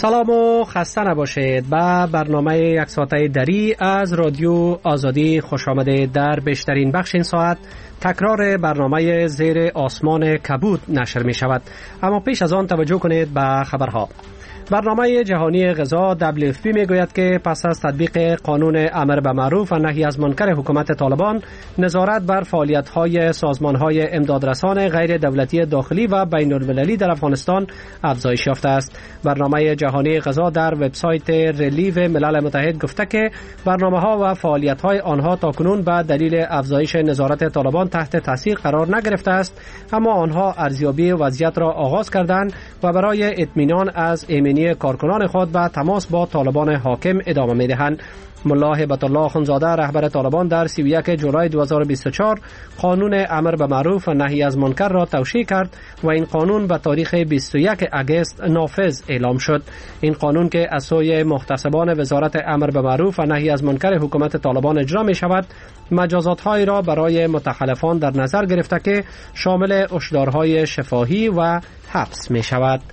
سلام و خسته نباشید. به برنامه یک ساعته دری از رادیو آزادی خوش آمدید. در بیشترین بخش این ساعت تکرار برنامه زیر آسمان کبود نشر می شود. اما پیش از آن توجه کنید به خبرها. برنامه جهانی غذا WFP می گوید که پس از تطبیق قانون امر به معروف و نهی از منکر حکومت طالبان، نظارت بر فعالیت‌های سازمان‌های امدادرسان غیر دولتی داخلی و بین‌المللی در افغانستان افزایش یافته است. برنامه جهانی غذا در وبسایت ریلیو ملل متحد گفته که برنامه‌ها و فعالیت‌های آنها تاکنون به دلیل افزایش نظارت طالبان تحت تاثیر قرار نگرفته است، اما آنها ارزیابی وضعیت را آغاز کردند و برای اطمینان از ایمنی کارکنان خود به تماس با طالبان حاکم ادامه می‌دهند. ملا هبت الله اخندزاده رهبر طالبان در 31 جولای 2024 قانون امر به معروف و نهی از منکر را توشیح کرد و این قانون به تاریخ 21 اگست نافذ اعلام شد. این قانون که از سوی محتسبان وزارت امر به معروف و نهی از منکر حکومت طالبان اجرا می شود، مجازات‌هایی را برای متخلفان در نظر گرفته که شامل هشدارهای شفاهی و حبس می شود.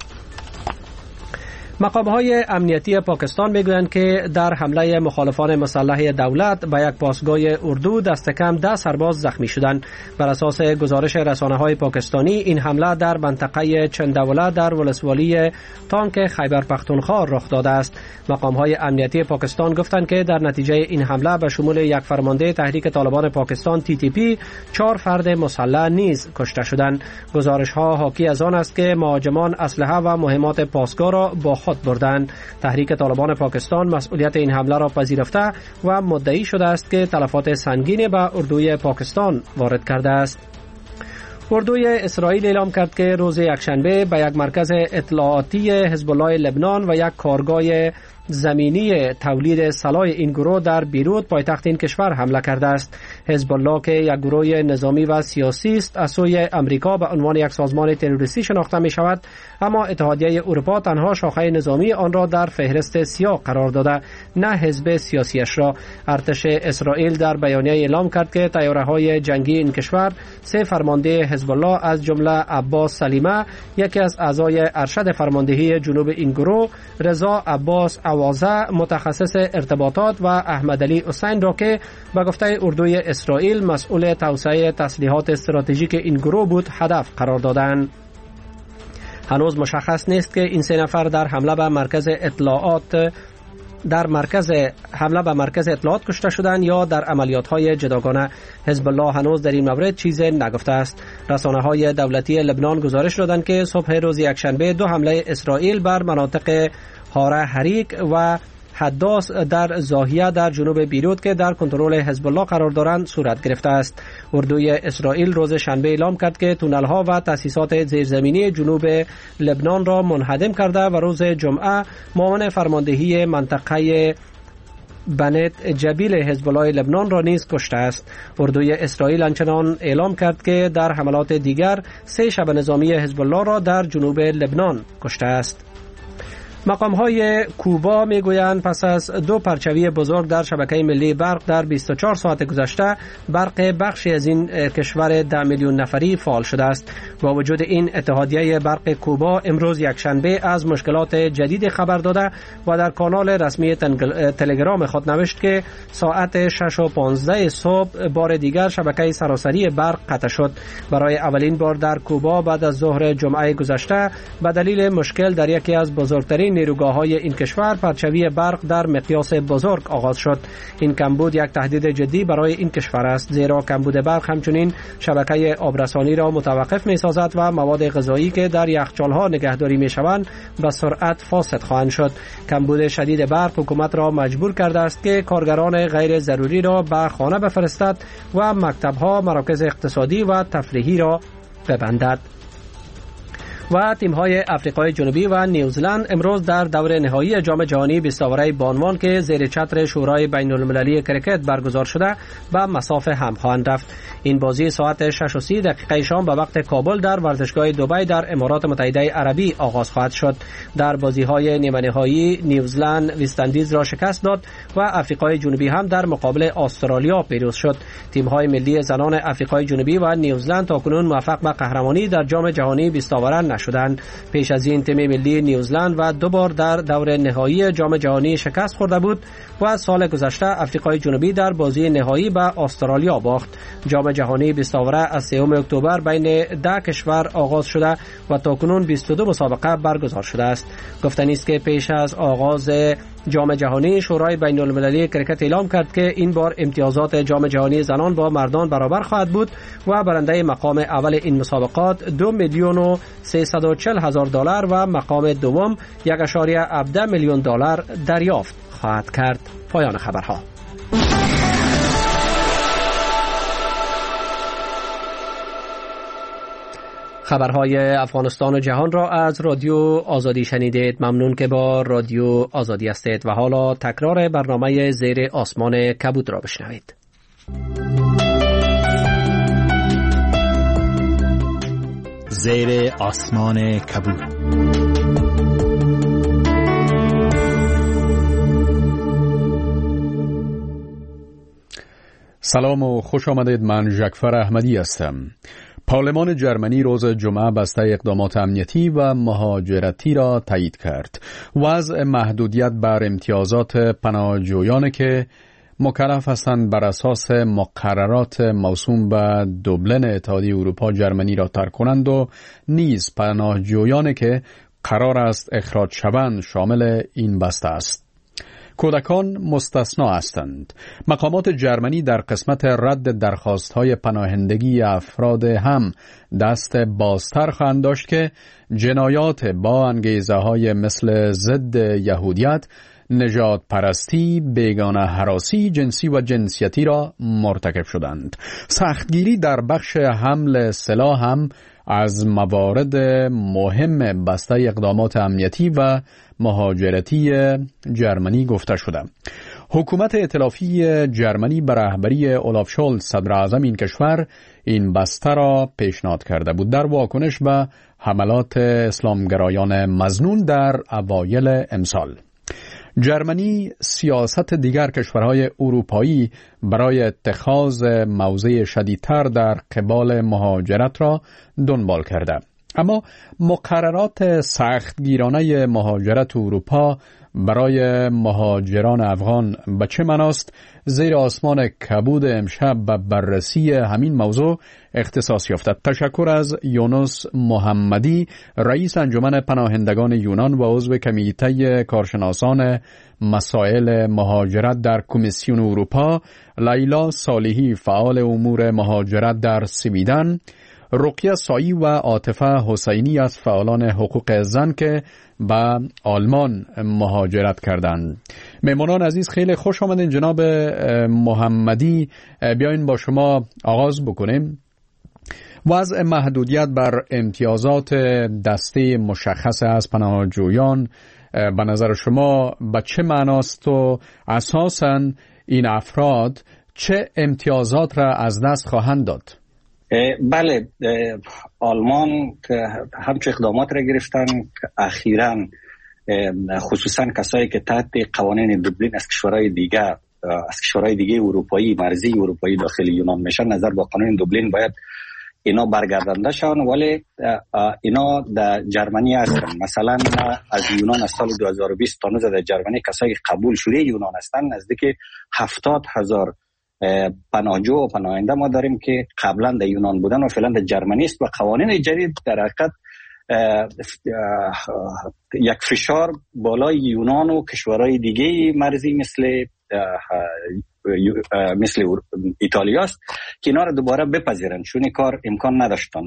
مقام‌های امنیتی پاکستان می‌گویند که در حمله مخالفان مسلح دولت به یک پاسگاه اردو دست کم 10 سرباز زخمی شدند. بر اساس گزارش رسانه‌های پاکستانی این حمله در منطقه چندوله در ولسوالی تانک خیبر پختونخوا رخ داده است. مقام‌های امنیتی پاکستان گفتند که در نتیجه این حمله به شمول یک فرمانده تحریک طالبان پاکستان TTP 4 فرد مسلح نیز کشته شدند. گزارش‌ها حاکی از آن است که مهاجمان اسلحه و مهمات پاسگاه را با خود بردند. تحریک طالبان پاکستان مسئولیت این حمله را پذیرفته و مدعی شده است که تلفات سنگینی به اردوی پاکستان وارد کرده است. اردوی اسرائیل اعلام کرد که روز یکشنبه به یک مرکز اطلاعاتی حزب الله لبنان و یک کارگاه زمینی تولید سلاح این گروه در بیروت پایتخت این کشور حمله کرده است. حزب الله که یک گروه نظامی و سیاسی است از سوی امریکا به عنوان یک سازمان تروریستی شناخته می شود، اما اتحادیه اروپا تنها شاخه نظامی آن را در فهرست سیاه قرار داده، نه حزب سیاسیش را. ارتش اسرائیل در بیانیه اعلام کرد که طیاره‌های جنگی این کشور 3 فرمانده حزب الله از جمله عباس سلیمه، یکی از اعضای ارشد فرماندهی جنوب این گروه، رضا عباس اوازه متخصص ارتباطات و احمد علی حسین را که به گفته اردوی اسرائیل مسئول توسعه تسلیحات استراتژیک این گروه بود هدف قرار دادند. هنوز مشخص نیست که این 3 نفر در حمله به مرکز اطلاعات کشته شدند یا در عملیات‌های جداگانه. حزب الله هنوز در این مورد چیزی نگفته است. رسانه‌های دولتی لبنان گزارش دادند که صبح روز یکشنبه 2 حمله اسرائیل بر مناطق حاره حریک و حداس در زاهیه در جنوب بیروت که در کنترل حزب الله قرار دارند صورت گرفته است. اردوی اسرائیل روز شنبه اعلام کرد که تونل‌ها و تأسیسات زیرزمینی جنوب لبنان را منهدم کرده و روز جمعه معاون فرماندهی منطقه بنت جبیل حزب الله لبنان را نیز کشته است. اردوی اسرائیل انچنان اعلام کرد که در حملات دیگر 3 شب نظامی حزب الله را در جنوب لبنان کشته است. مقام‌های کوبا میگویند پس از 2 پرچوی بزرگ در شبکه ملی برق در 24 ساعت گذشته، برق بخشی از این کشور 10 میلیون نفری فعال شده است. با وجود این، اتحادیه برق کوبا امروز یکشنبه از مشکلات جدید خبر داده و در کانال رسمی تلگرام خود نوشت که ساعت 6:15 صبح بار دیگر شبکه سراسری برق قطع شد. برای اولین بار در کوبا بعد از ظهر جمعه گذشته به دلیل مشکل در یکی از بزرگترین نیروگاه‌های این کشور پرچوی برق در مقیاس بزرگ آغاز شد. این کمبود یک تهدید جدی برای این کشور است، زیرا کمبود برق همچنین شبکه آبرسانی را متوقف می‌سازد و مواد غذایی که در یخچال‌ها نگهداری می‌شوند به سرعت فاسد خواهند شد. کمبود شدید برق حکومت را مجبور کرده است که کارگران غیر ضروری را به خانه بفرستد و مکتب‌ها، مراکز اقتصادی و تفریحی را ببندد. و تیم‌های افریقای جنوبی و نیوزلند امروز در دور نهایی جام جهانی 20 اوره بانوان که زیر چتر شورای بین‌المللی کرکت برگزار شده به مصاف هم خواهند رفت. این بازی ساعت 6:30 شام به وقت کابل در ورزشگاه دبی در امارات متحده عربی آغاز خواهد شد. در بازی‌های نیمه نهایی نیوزلند وست‌اندیز را شکست داد و افریقای جنوبی هم در مقابل استرالیا پیروز شد. تیم‌های ملی زنان افریقای جنوبی و نیوزلند تاکنون موفق به قهرمانی در جام جهانی 20 اوره نشدند. پیش از این تیم ملی نیوزلند و 2 بار در دور نهایی جام جهانی شکست خورده بود و از سال گذشته آفریقای جنوبی در بازی نهایی به استرالیا باخت. جام جهانی بیستاوره از 3 اکتبر بین 10 کشور آغاز شده و تاکنون 22 مسابقه برگزار شده است. گفتنی است که پیش از آغاز جام جهانی شورای بین المللی کرکت اعلام کرد که این بار امتیازات جام جهانی زنان با مردان برابر خواهد بود و برنده مقام اول این مسابقات $2,340,000 و مقام دوم $1.17 میلیون دریافت خواهد کرد. پایان خبرها. خبرهای افغانستان و جهان را از رادیو آزادی شنیدید. ممنون که با رادیو آزادی هستید و حالا تکرار برنامه زیر آسمان کبود را بشنوید. زیر آسمان کبود. سلام و خوش آمدید. من ژکفر احمدی هستم. پارلمان جرمنی روز جمعه بسته اقدامات امنیتی و مهاجرتی را تایید کرد. وضع محدودیت بر امتیازات پناهجویانی که مکلف هستند بر اساس مقررات موسوم به دوبلن اتحادیه اروپا جرمنی را ترک کنند و نیز پناهجویانی که قرار است اخراج شوند شامل این بسته است. کودکان مستثنا هستند. مقامات جرمنی در قسمت رد درخواست‌های پناهندگی افراد هم دست بازتر خواهند داشت که جنایات با انگیزه‌های مثل ضد یهودیت، نژاد پرستی، بیگانه هراسی جنسی و جنسیتی را مرتکب شدند. سختگیری در بخش حمل سلاح هم از موارد مهم بسته اقدامات امنیتی و مهاجرتی جرمنی گفته شده. حکومت ائتلافی جرمنی به رهبری اولاف شولز صدر اعظم این کشور این بسته را پیشنهاد کرده بود در واکنش به حملات اسلامگرایان مظنون در اوایل امسال. جرمنی سیاست دیگر کشورهای اروپایی برای اتخاذ موضع شدیدتر در قبال مهاجرت را دنبال کرده. اما مقررات سختگیرانه مهاجرت اروپا برای مهاجران افغان به چه معناست؟ زیر آسمان کبود امشب به بررسی همین موضوع اختصاص یافته. تشکر از یونس محمدی، رئیس انجمن پناهندگان یونان و عضو کمیته کارشناسان مسائل مهاجرت در کمیسیون اروپا، لیلا صالحی، فعال امور مهاجرت در سویدن، رقیه سایی و عاطفه حسینی از فعالان حقوق زن که به آلمان مهاجرت کردند. مهمانان عزیز خیلی خوش آمدین. جناب محمدی، بیاین با شما آغاز بکنیم. وضع محدودیت بر امتیازات دسته مشخص از پناهجویان به نظر شما به چه معناست و اساساً این افراد چه امتیازات را از دست خواهند داد؟ بله، آلمان که همچه اقدامات را گرفتن که اخیراً خصوصاً کسایی که تحت قوانین دوبلین از کشورهای دیگه اروپایی، مرزی اروپایی داخل یونان میشن، نظر با قانون دوبلین باید اینا برگردانده شون، ولی اینا در جرمنی هستن. مثلا از یونان از سال 2020 تا در جرمنی کسایی قبول شده یونان هستن نزدیک 70,000 پناهجو و پناهنده ما داریم که قبلا در یونان بودن و فعلا در جرمنی است و قوانین جدید در حقیقت یک فشار بالای یونان و کشورهای دیگه مرزی مثل ایتالیا است که اینا را دوباره بپذیرن، چون این کار امکان نداشتن.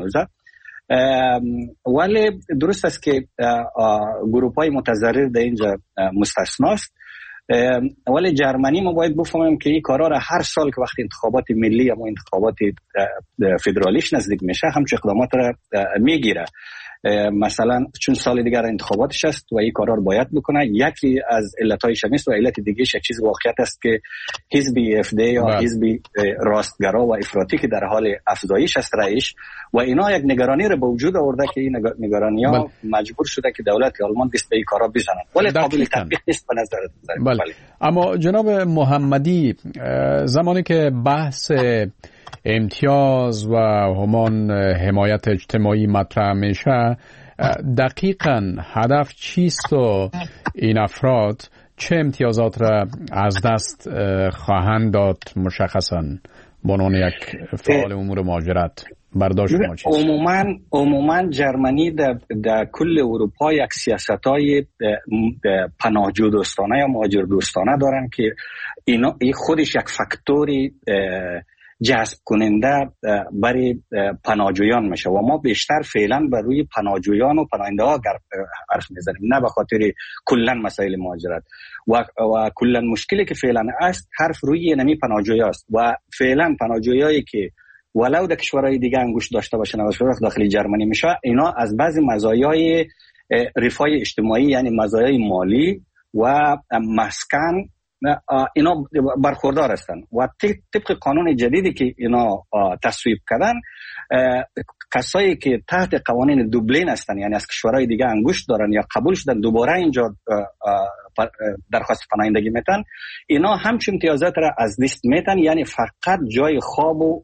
ولی درست است که گروه‌های متضرر در اینجا مستثناست، ولی جرمنی ما باید بفهمیم که این کارا را هر سال که وقتی انتخابات ملی یا انتخابات فدرالیش نزدیک میشه همچه اقدامات را میگیره. مثلا چون سال دیگر انتخاباتش است و این کارا رو باید بکنه. یکی از علتایش است و علت دیگهش یک چیز واقعیت است که حزب AfD یا حزب راستگرا و افراطی که در حال افزایش است رایش و اینا یک نگرانی رو به وجود آورده که این نگرانی‌ها مجبور شده که دولت آلمان دست به این کارا بزنن، ولی قابل تطبیق نیست به نظر من. بله. اما جناب محمدی، زمانی که بحث امتیاز و همان حمایت اجتماعی مطرح میشه، دقیقاً هدف چیست و این افراد چه امتیازات را از دست خواهند داد؟ مشخصاً به عنوان یک فعال امور مهاجرت برداشت ما چیست؟ عموما جرمنی در کل اروپا یک سیاست‌های پناهجو دوستانه یا مهاجر دوستانه دارن که اینا خودش یک فاکتوری جذب کننده برای پناهجویان میشه و ما بیشتر فعلا بر روی پناهجویان و پناهنده ها حرف میزنیم، نه به خاطر کلا مسائل مهاجرت و کلا مشکلی که فعلا است حرف روی نمی پناهجویی است و فعلا پناهجویایی که ولو در کشورهای دیگه انگشت داشته باشن و داخل جرمنی میشه، اینا از بعضی مزایای رفاه اجتماعی یعنی مزایای مالی و مسکن اینا برخوردار هستند و طبق قانون جدیدی که اینا تصویب کردن، کسایی که تحت قوانین دوبلین هستند یعنی از کشورهای دیگه انگشت دارن یا قبول شدن دوباره اینجا درخواست پناهندگی میتن، اینا همچون امتیازات را از دست میتن، یعنی فقط جای خواب و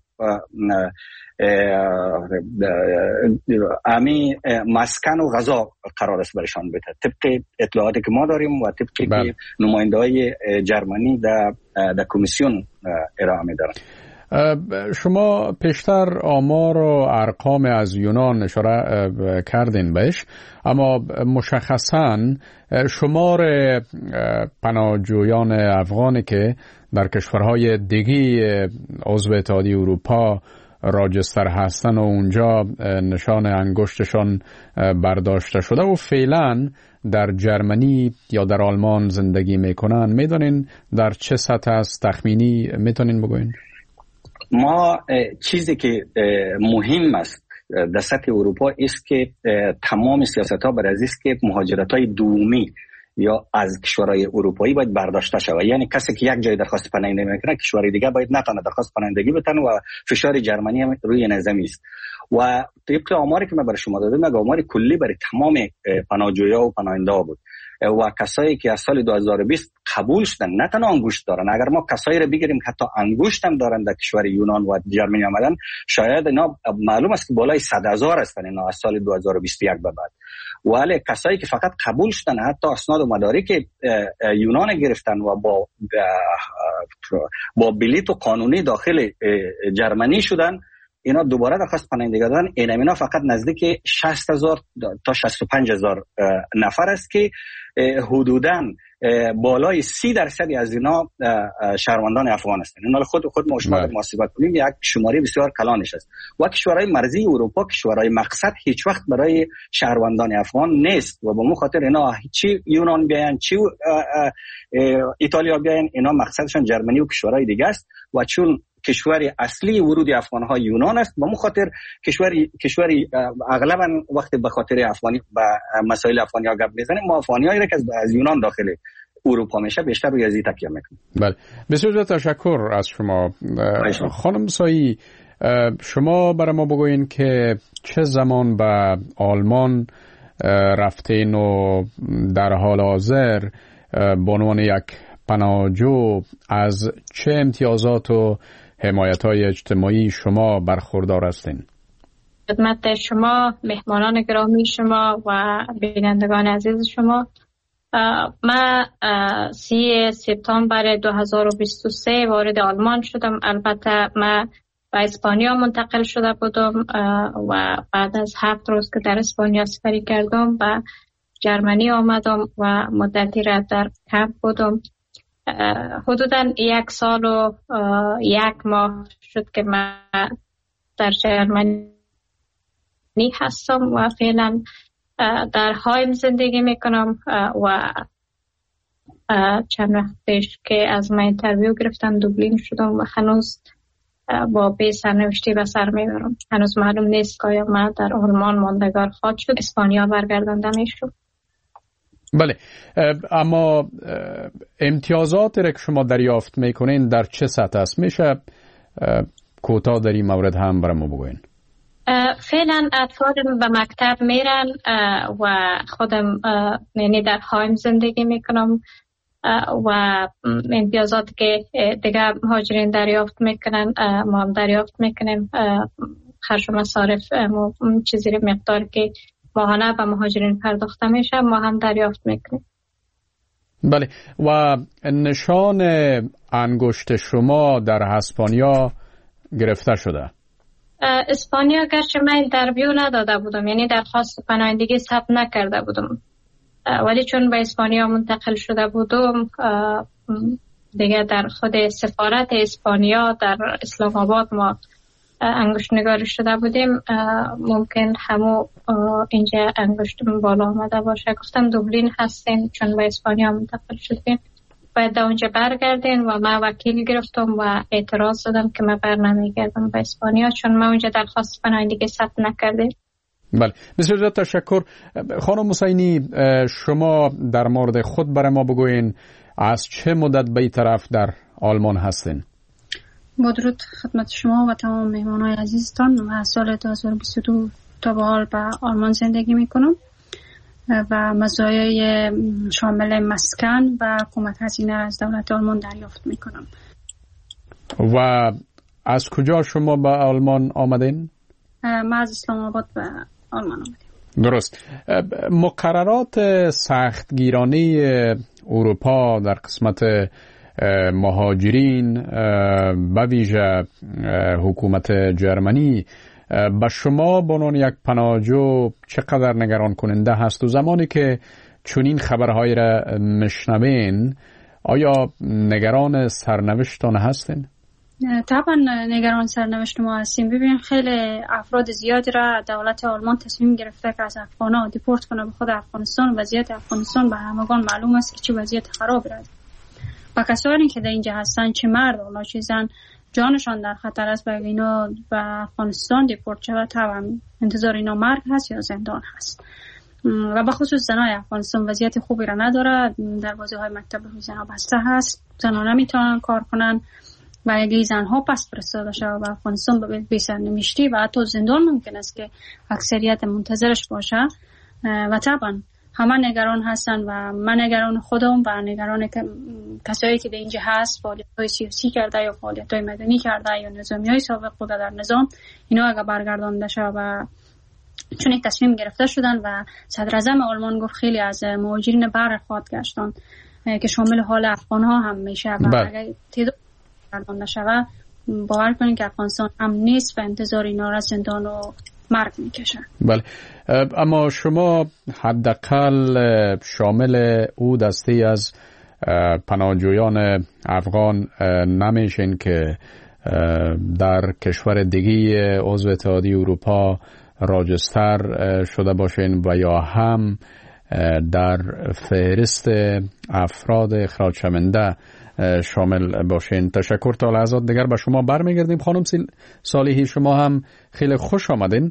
امی مسکن و غذا قرار است برشان بده طبق اطلاعاتی که ما داریم و طبقی که نماینده های جرمنی در کمیسیون ارائه میدارن. شما پیشتر آمار و ارقام از یونان اشاره کردین بهش، اما مشخصاً شمار پناهجویان افغانی که در کشورهای دیگه عضو اتحادیه اروپا راجستر هستن و اونجا نشان انگشتشان برداشته شده و فعلا در جرمنی یا در آلمان زندگی میکنن، میدونین در چه سطح است تخمینی میتونین بگوین؟ ما چیزی که مهم است در سطح اروپا است که تمام سیاست ها بر اساس است که مهاجرت های دومی یا از کشورهای اروپایی باید برداشته شود، یعنی کسی که یک جای درخواست پناهندگی میکنه کشور دیگه باید نتونه درخواست پناهندگی بتونه و فشار جرمنی هم روی نظامی است و طبق آماری که من برای شما دادم آمار کلی برای تمام پناهجویان و پناهنده ها بود و کسایی که از سال 2020 قبول شدن نه تنها انگشت دارن، اگر ما کسایی رو بگیریم که حتی انگشت هم دارن در کشور یونان و جرمنی آمدن، شاید اینا معلوم است که بالای 100,000 هستن اینا از سال 2021 به بعد، ولی کسایی که فقط قبول شدن حتی اسناد و مدارک یونان گرفتن و با بلیط و قانونی داخل جرمنی شدن، اینا دوباره درخواست پناهندگی دادن، اینا فقط نزدیک 60,000 تا 65,000 نفر است که حدوداً بالای 30% از اینا شهروندان افغان هستند. اینا خود ما شما محاسبه کنیم یک شماره بسیار کلانش است و کشورهای مرزی اروپا کشورهای مقصد هیچ وقت برای شهروندان افغان نیست و به اون خاطر اینا چی یونان بیاین چی ایتالیا بیاین اینا مقصدشون جرمنی و کشورهای دیگه است و چون کشوری اصلی ورود افغان‌ها یونان است، به خاطر کشوری اغلبا وقتی به خاطر افغانی با مسائل افغانی‌ها گپ میزنیم، ما افغانیایی را که از یونان داخل اروپا میشه بیشتر روی ازی تکیه میکنیم. بله، بسیار تشکر از شما. خانم سایی، شما برای ما بگوین که چه زمان به آلمان رفتین و در حال حاضر به عنوان یک پناهجو از چه امتیازات و حمایت‌های اجتماعی شما برخوردار هستین؟ خدمت شما، مهمانان گرامی شما و بینندگان عزیز شما، من 3 سپتامبر 2023 وارد آلمان شدم. البته من به اسپانیا منتقل شده بودم و بعد از 7 روز که در اسپانیا سفری کردم به جرمنی آمدم و مدتی را در کمپ بودم. حدوداً 1 سال و 1 ماه شد که من در جرمنی هستم و فعلا در هایم زندگی میکنم و چند وقت پیش که از من اینترویو گرفتن دوبلین شدم و هنوز با بی سرنوشتی به سر میبرم. هنوز معلوم نیست که آیا من در آلمان ماندگار خواهد شد، اسپانیا برگردنده میشم. بله، اما امتیازاتی را که شما دریافت میکنین در چه سطح است؟ میشه کوتاه در این مورد هم برای ما بگوین؟ فعلا اطفال به مکتب میرن و خودم یعنی در هایم زندگی میکنم و امتیازات که دیگه مهاجرین دریافت میکنن ما هم دریافت میکنیم. خرج و مصارف چیزی مقدار که ماهانه به مهاجرین پرداخته میشه ما هم دریافت میکنیم. بله. و نشان انگشت شما در اسپانیا گرفته شده؟ اسپانیا گرچه من اینترویو نداده بودم، یعنی درخواست پناهندگی ثبت نکرده بودم، ولی چون به اسپانیا منتقل شده بودم دیگه در خود سفارت اسپانیا در اسلام آباد ما انگشت نگاری شده بودیم، ممکن همو اینجا انگشت بالا آمده باشه. گفتم دوبلین هستین چون به اسپانیا منتقل شدیم باید اونجا برگردین و من وکیل گرفتم و اعتراض دادم که من بر نمیگردم به اسپانیا چون من اونجا درخواست پناهندگی ثبت نکردیم. بله، بسیار تشکر. خانم حسینی، شما در مورد خود برای ما بگوین از چه مدت به این طرف در آلمان هستین؟ با درود خدمت شما و تمام مهمانای عزیزتان. من از سال 2022 تا به حال به آلمان زندگی میکنم و مزایای شامل مسکن و حکومت هزینه از دولت آلمان دریافت میکنم. و از کجا شما به آلمان آمدین؟ من از اسلام آباد به آلمان آمدیم. درست. مقررات سختگیرانه اروپا در قسمت مهاجرین به ویژه حکومت جرمنی به شما به عنوان یک پناهجو چقدر نگران کننده هست؟ و زمانی که چنین خبرهایی را میشنوین آیا نگران سرنوشتان هستین؟ طبعا نگران سرنوشت ما هستیم. ببین خیلی افراد زیادی را دولت آلمان تصمیم گرفته که از افغان‌ها دیپورت کنه به خود افغانستان. وضعیت افغانستان به همگان معلوم است که چه وضعیت خرابی است و کسانی که در اینجا هستن چه مرد و چه زن جانشان در خطر است. به اینا به افغانستان دیپورت شود طبعا انتظار اینا مرگ هست یا زندان هست و به خصوص زنای افغانستان وضعیت خوبی را نداره. دروازه‌های مکتب زنها بسته هست، زنها نمیتونن کار کنن و اگه زنها پس فرستاده شود به افغانستان به بی‌سرنوشتی و حتی زندان ممکن است که اکثریت منتظرش باشه و طبعا همه نگران هستن و من نگران خودم و نگران کسایی که در اینجا هست فعالیت‌های سیاسی کرده یا فعالیت‌های مدنی کرده یا نظامی‌های سابق بوده در نظام، اینا اگه برگردانده شه و چون این تصمیم گرفته شدن و صدر اعظم آلمان گفت خیلی از مهاجرین برخواد گشتن که شامل حال افغان‌ها هم میشه و اگه تعداد برگردانده شه باور کنید که افغانستان هم نیست و انتظار اینا را زندان و مرگ میکشن. بله، اما شما حداقل شامل او دسته از پناهجویان افغان نمیشین که در کشور دیگه عضو اتحادیه اروپا راجستر شده باشین و یا هم در فهرست افراد اخراج شونده شامل باشین. تشکر. تا لحظات دیگر به شما برمیگردیم. خانم صالحی، شما هم خیلی خوش آمدین.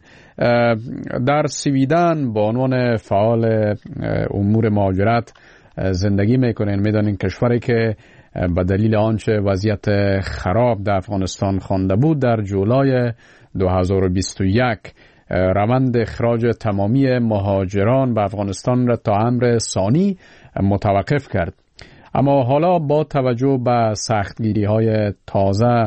در سویدن به عنوان فعال امور مهاجرت زندگی میکنین. میدانین کشوری که به دلیل آنچه وضعیت خراب در افغانستان خوانده بود در جولای 2021 روند اخراج تمامی مهاجران به افغانستان را تا امر ثانی متوقف کرد. اما حالا با توجه به سختگیری‌های تازه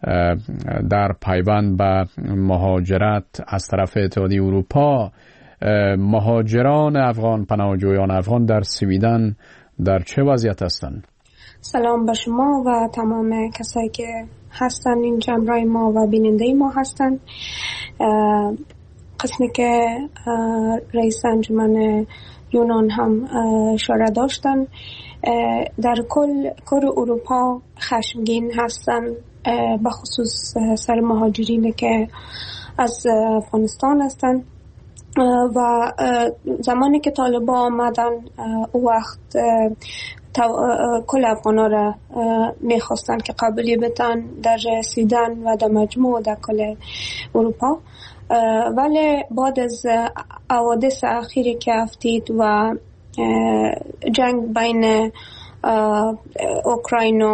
در پیوند به مهاجرت از طرف اتحادیه اروپا، مهاجران افغان، پناهجویان افغان در سویدن در چه وضعیت هستند؟ سلام به شما و تمام کسایی که هستن اینجا همراه ما و بیننده ما هستن. قسمی که رئیس انجمن یونان هم اشاره داشتن، در کل اروپا خشمگین هستن به خصوص سر مهاجرین که از افغانستان هستن و زمانی که طالبان آمدن او وقت کل افغانا را میخواستن که قبولی بتن در سویدن و در مجموع در کل اروپا، ولی بعد از حوادث اخیری که افتید و جنگ بین اوکراین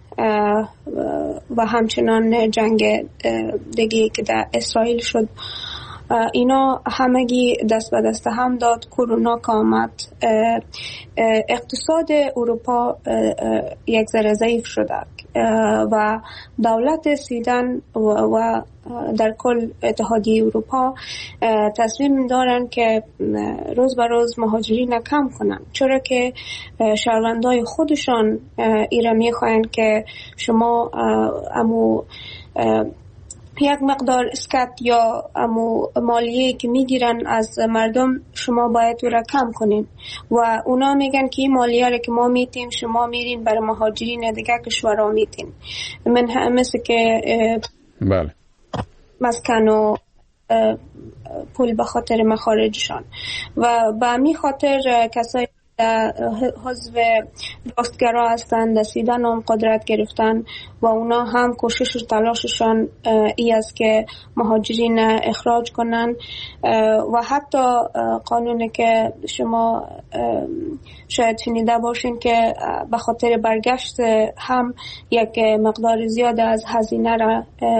و همچنان جنگ دیگه که در اسرائیل شد، اینا همگی دست به دست هم داد. کرونا که آمد اقتصاد اروپا یک ذره ضعیف شده و دولت سویدن و در کل اتحادیه اروپا تصمیم دارن که روز به روز مهاجرین کم کنن، چرا که شهروندای خودشان ایره میخواین که شما امو یک مقدار اسکات یا امو مالیه که میگیرن از مردم شما باید او را کم کنین و اونا میگن که این مالیه را که ما میتیم شما میرین برای مهاجرین دیگه کشورها میتین. من مثل که بله مسکن و پول به خاطر مخارجشان و به همین خاطر کسایی حزب راستگرا هستند در سویدن هم قدرت گرفتن و اونا هم کوشش و تلاششان ای است که مهاجرین اخراج کنن و حتی قانونی که شما شاید شنیده باشین که به خاطر برگشت هم یک مقدار زیاد از هزینه را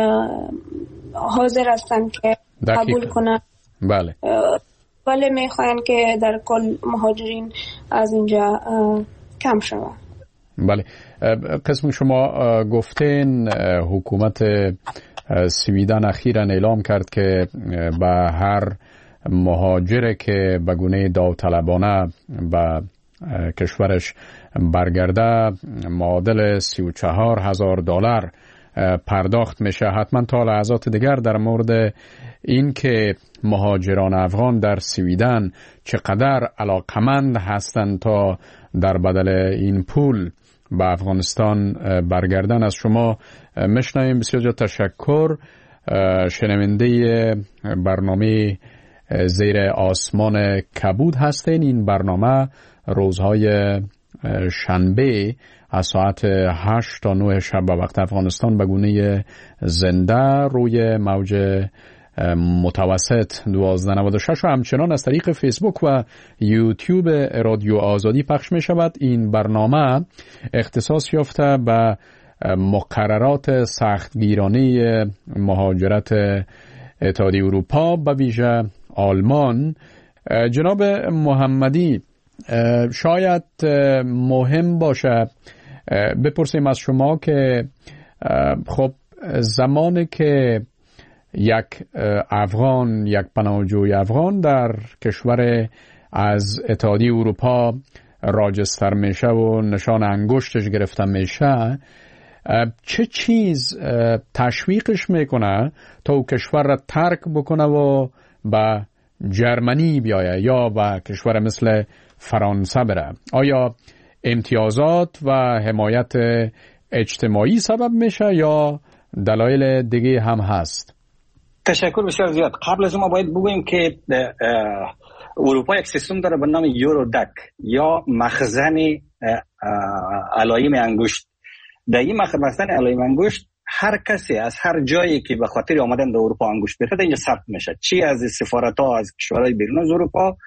حاضر هستند که قبول کنن. بله. ولی میخواین که در کل مهاجرین از اینجا کم شود. بله. قسم شما گفتین حکومت سویدن اخیراً اعلام کرد که به هر مهاجر که به گونه داوطلبانه به کشورش برگرده معادل $34,000 پرداخت میشه. حتما تا لحظات دیگر در مورد این که مهاجران افغان در سویدن چقدر علاقمند هستند تا در بدل این پول به افغانستان برگردن از شما میشنویم. بسیار زیاد تشکر. شنونده برنامه زیر آسمان کبود هستین. این برنامه روزهای شنبه از ساعت 8 تا 9 شب به وقت افغانستان به گونه زنده روی موج متوسط 1296 و همچنان از طریق فیسبوک و یوتیوب رادیو آزادی پخش می شود. این برنامه اختصاص یافته به مقررات سختگیرانه مهاجرت اتحادیه اروپا به ویژه آلمان. جناب محمدی، شاید مهم باشه بپرسیم از شما که خب زمانی که یک افغان، یک پناهجوی افغان در کشور از اتحادیه اروپا راجستر میشه و نشان انگشتش گرفته میشه، چه چیز تشویقش میکنه تا او کشور را ترک بکنه و به جرمنی بیایه یا به کشور مثل فرانسه بره؟ آیا امتیازات و حمایت اجتماعی سبب میشه یا دلایل دیگه هم هست؟ تشکر بسیار زیاد. قبل از ما باید بگوییم که اروپا یک سیستم داره به نام یورودک یا مخزن علائم انگشت. در این مخزن علائم انگشت هر کسی از هر جایی که به خاطر آمدن در اروپا انگشت بزنه اینجا ثبت میشه، چی از سفارت‌ها از کشورهای بیرون از اروپا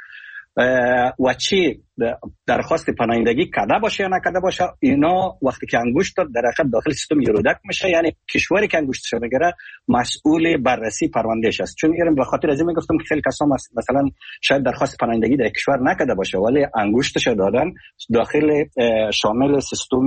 و چی درخواست پناهندگی کرده باشه یا نکرده باشه، اینا وقتی که انگشت در حقیقت داخل سیستم یورودک میشه. یعنی کشوری که انگشتش بگیره مسئول بررسی پروندهش است. چون ایران به خاطر از این میگفتم که خیلی کسا مثلا شاید درخواست پناهندگی در کشور نکرده باشه ولی انگشتش دادن داخل شامل سیستم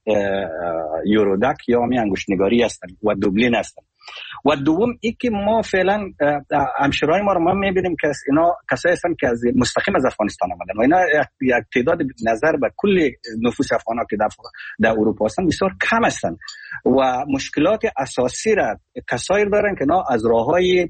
یورودک یا می انگشت نگاری هستن و دوبلین هستن. و دوم ای که ما فعلا همشرای ما رو ما میبینیم که اینا کسایی هستن که از مستقیم از افغانستان آمدن و اینا یک تعداد نظر به کل نفوس افغان ها که در اروپا هستن بسیار کم هستن و مشکلات اساسی را کسایی دارن که اینا از راههای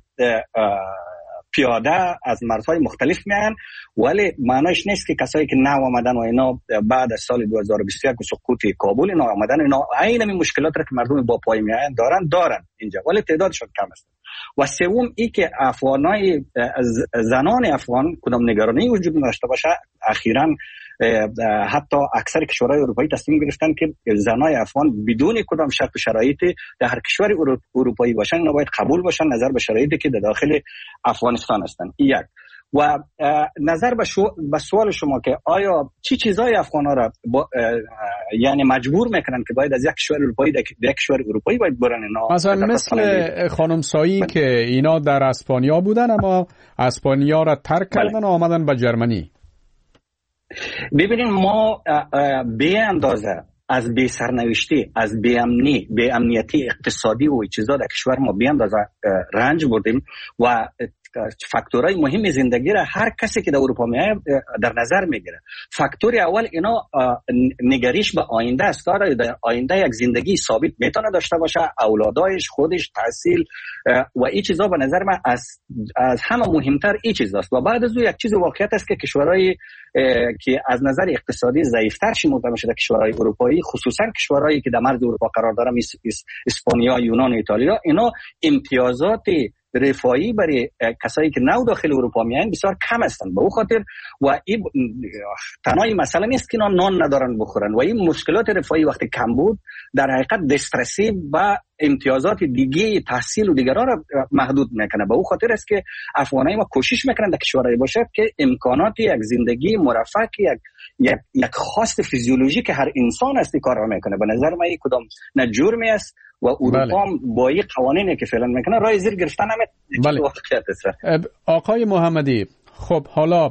پیاده از مرزهای مختلف میان، ولی معنیش نیست که کسایی که نو آمدن و اینا بعد از سال 2021 سقوط کابل اینا آمدن اینا عین همین مشکلات را که مردم با پای میان دارن اینجا، ولی تعدادشون کم است. و سوم ای که افغانای زنان افغان کدام نگرانی وجود داشته باشه، اخیراً حتی اکثر کشورهای اروپایی تصمیم گرفتن که زنای افغان بدون کدام شرط و شرایطی در هر کشور اروپایی باشن نباید قبول باشن نظر به شرایطی که در داخل افغانستان هستن. یک و نظر به سوال شما که آیا چی چیزای افغان‌ها را یعنی مجبور میکنن که باید از یک کشور اروپایی در یک کشور اروپایی باید برن؟ مثلا مثل خانم سایی که اینا در اسپانیا بودن اما اسپانیا را ترک کردن و آمدن به جرمنی. ببینین ما به اندازه از بی سرنوشتی، از بی امنیتی اقتصادی و چیزا در کشور ما بیاندازه رنج بردیم و فاکتورهای مهم زندگی را هر کسی که در اروپا میاد در نظر میگیره. فاکتور اول اینا نگریش به آینده است، که در آینده یک زندگی ثابت میتونه داشته باشه، اولادایش، خودش، تحصیل و این چیزا به نظر من از همه مهمتر این چیز است. و بعد از اون یک چیز واقعیت است که کشورهای که از نظر اقتصادی ضعیفتر شمرده میشه در کشورهای اروپایی، خصوصا کشورهایی که در مرز اروپا قرار دارن، اسپانیا، یونان و ایتالیا، اینا امتیازات رفاهی برای کسایی که نو داخل اروپا میایند بسیار کم هستند. به او خاطر و این تنهایی مسئله نیست که نان ندارن بخورن و این مشکلات رفاهی وقتی کم بود در حقیقت دسترسی و امتیازات دیگه تحصیل و دیگرها را محدود میکنه. به او خاطر است که افغانای ما کوشش میکنن در کشورهای باشه که امکانات یک زندگی مرفه، یک خواست فیزیولوژیک هر انسان است کار را میکنه. به نظر من این کدام نه جرمی است و اروپا با این قوانینی که فعلا میکنه راه زیر گرفتن بله. آقای محمدی، خب حالا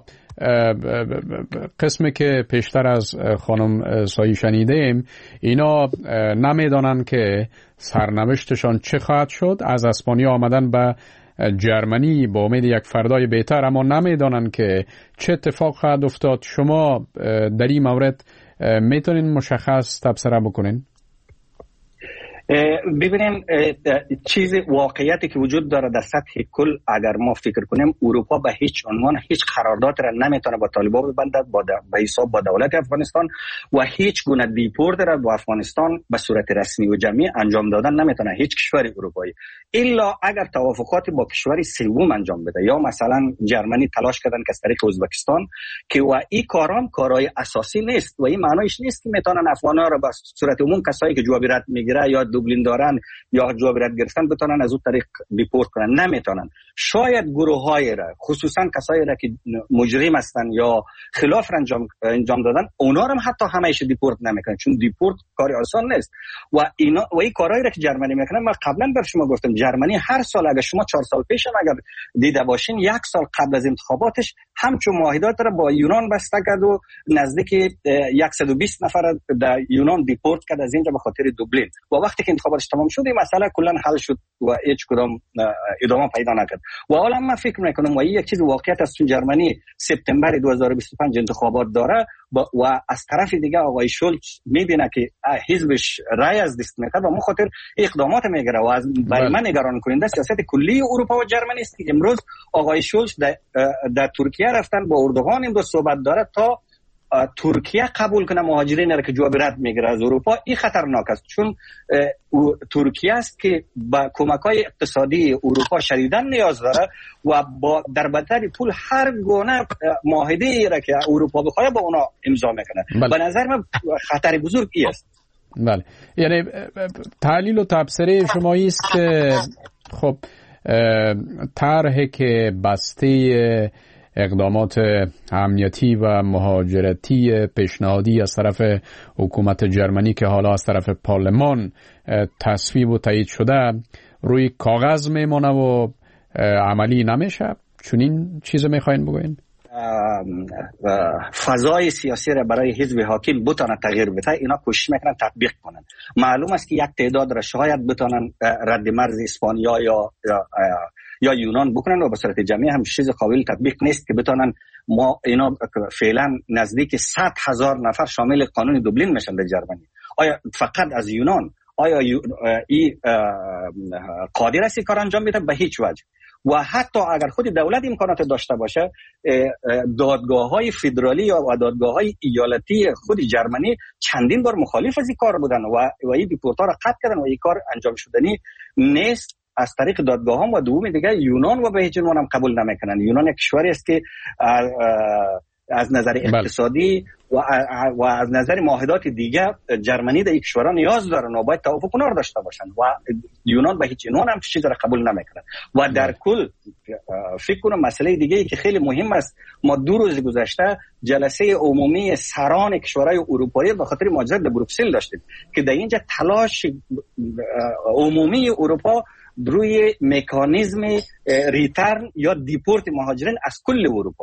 قسمی که پیشتر از خانم سایی شنیدیم، اینا نمیدانن که سرنوشتشان چه خواهد شد. از اسپانیا آمدن به جرمنی با امید یک فردای بهتر، اما نمیدانن که چه اتفاق خواهد افتاد. شما در این مورد میتونین مشخص تبصره بکنین؟ ببینیم چیز واقعیتی که وجود داره در سطح کل، اگر ما فکر کنیم اروپا به هیچ عنوان هیچ قرارداد را نمیتونه با طالبان ببندد به حساب با دولت افغانستان و هیچ گونه دیپورت را با افغانستان به صورت رسمی و جمعی انجام دادن نمیتونه هیچ کشور اروپایی، الا اگر توافقاتی با کشوری سوم انجام بده. یا مثلا جرمنی تلاش کردن که از طریق ازبکستان که و این کارهای اساسی نیست و این معنیش نیست که میتونن افغانا را به صورت عموم کسایی که جوابیت میگیره یا دوبلین دارن یا جوابیت گرفتن بتونن از اون طریق دیپورت کنن، نمیتونن. شاید گروه‌های را، خصوصا کسایی را که مجرم هستن یا خلاف انجام دادن، اونا رو حتی همه‌اش دیپورت نمیکنن، چون دیپورت کار آسان نیست. و این کارهایی را که جرمنی میکنه، من قبلا بر شما گفتم جرمنی هر سال، اگر شما 4 سال پیش اگر دیده باشین، 1 سال قبل از انتخاباتش همچون معاهدات را با یونان بسته کرد و نزدیک 120 نفر در یونان دیپورت کرد از اینجا به خاطر دوبلین. و وقتی که انتخاباتش تمام شد این مسئله کلا حل شد و هیچ کدام ادامه پیدا نکرد. و حالا من فکر میکنم و این یک چیز واقعیت است، چون جرمنی سپتامبر 2025 انتخابات داره و از طرف دیگه آقای شولز میبینه که حزبش رای از دست میکرد و مخاطر اقدامات میگیره و از برای من نگران کننده سیاست کلی اروپا و جرمنی است که امروز آقای شولز در ترکیه رفتن با اردوغان امروز صحبت داره تا ترکیه قبول کنه مهاجرین را که جواب رد میگیره از اروپا. این خطرناک است، چون ترکیه است که با کمک‌های اقتصادی اروپا شدیداً نیاز داره و در بدل پول هر گونه معاهده‌ای را که اروپا بخواد با اونا امضا میکنه. به نظر من خطر بزرگ است. بله، یعنی تحلیل و تبصره شما است که خب طرحی که بسته اقدامات امنیتی و مهاجرتی پیشنهادی از طرف حکومت جرمنی که حالا از طرف پارلمان تصویب و تایید شده روی کاغذ میمونه و عملی نمیشه، چون این چیز میخواین بگوین؟ فضای سیاسی را برای حزب حاکم بتونه تغییر بده، اینا کوشش میکنن تطبیق کنن. معلوم است که یک تعداد را شاید بتونن رد مرز اسپانیا یا یونان بکنن و به صورت جمعی هم چیز قابل تطبیق نیست که بتونن. ما اینا فعلا نزدیک 100,000 نفر شامل قانون دوبلین میشن در جرمنی. آیا فقط از یونان آیا این قادر است کار انجام بده؟ به هیچ وجه. و حتی اگر خود دولت امکانات داشته باشه، دادگاه‌های فدرالی یا دادگاه‌های ایالتی خود جرمنی چندین بار مخالف از این کار بودن و این دیپورت‌ها را قطع کردن و این کار انجام شدنی نیست از طریق دادگاه‌ها. و دوم دیگه یونان و به هیچ عنوان هم قبول نمیکنن. یونان یک کشوری است که از نظر اقتصادی و از نظر معاهدات دیگه جرمنی در این کشورها نیاز دارن و باید توافق اونا رو داشته باشن و یونان به هیچ عنوان هم چیزی را قبول نمیکنن. و در کل فکر کنم مسئله دیگه ای که خیلی مهم است، ما 2 روز گذشته جلسه عمومی سران کشورهای اروپایی به خاطر مهاجرت در بروکسل داشتیم که در اینجا تلاش عمومی اروپا روی مکانیزم ریترن یا دیپورت مهاجرین از کل اروپا است.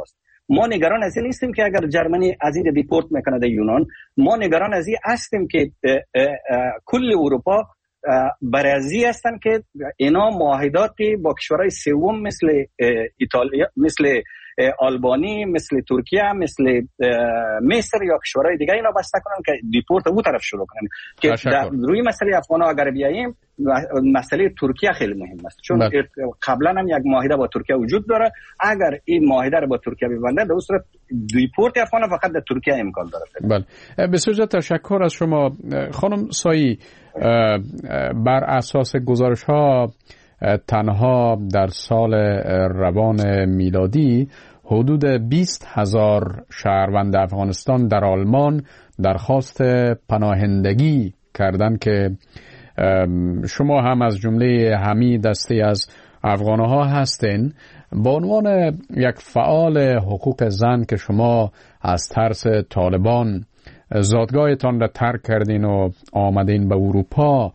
ما نگران از این نیستیم که اگر جرمنی از این دیپورت میکنه در یونان، ما نگران از این هستیم که کل اروپا برازی هستن که اینا معاهداتی با کشورهای سوم مثل ایتالیا، مثل آلبانی، مثل ترکیه، مثل مصر یا کشورهای دیگه اینا بسته کنن که دیپورت او طرف شروع کنن. که در روی مسئله افغان‌ها اگر بیاییم، مسئله ترکیه خیلی مهم است، چون قبلا هم یک معاهده با ترکیه وجود داره. اگر این معاهده رو با ترکیه ببنده، در صورت دیپورت افغان فقط در ترکیه امکان داره. بله، بسیار تشکر از شما خانم سایی. بر اساس گزارش ها تنها در سال روان میلادی حدود 20,000 شهروند افغانستان در آلمان درخواست پناهندگی کردند که شما هم از جمله همین دسته از افغانها هستین. به عنوان یک فعال حقوق زن که شما از ترس طالبان زادگاهتان را ترک کردین و آمدین به اروپا،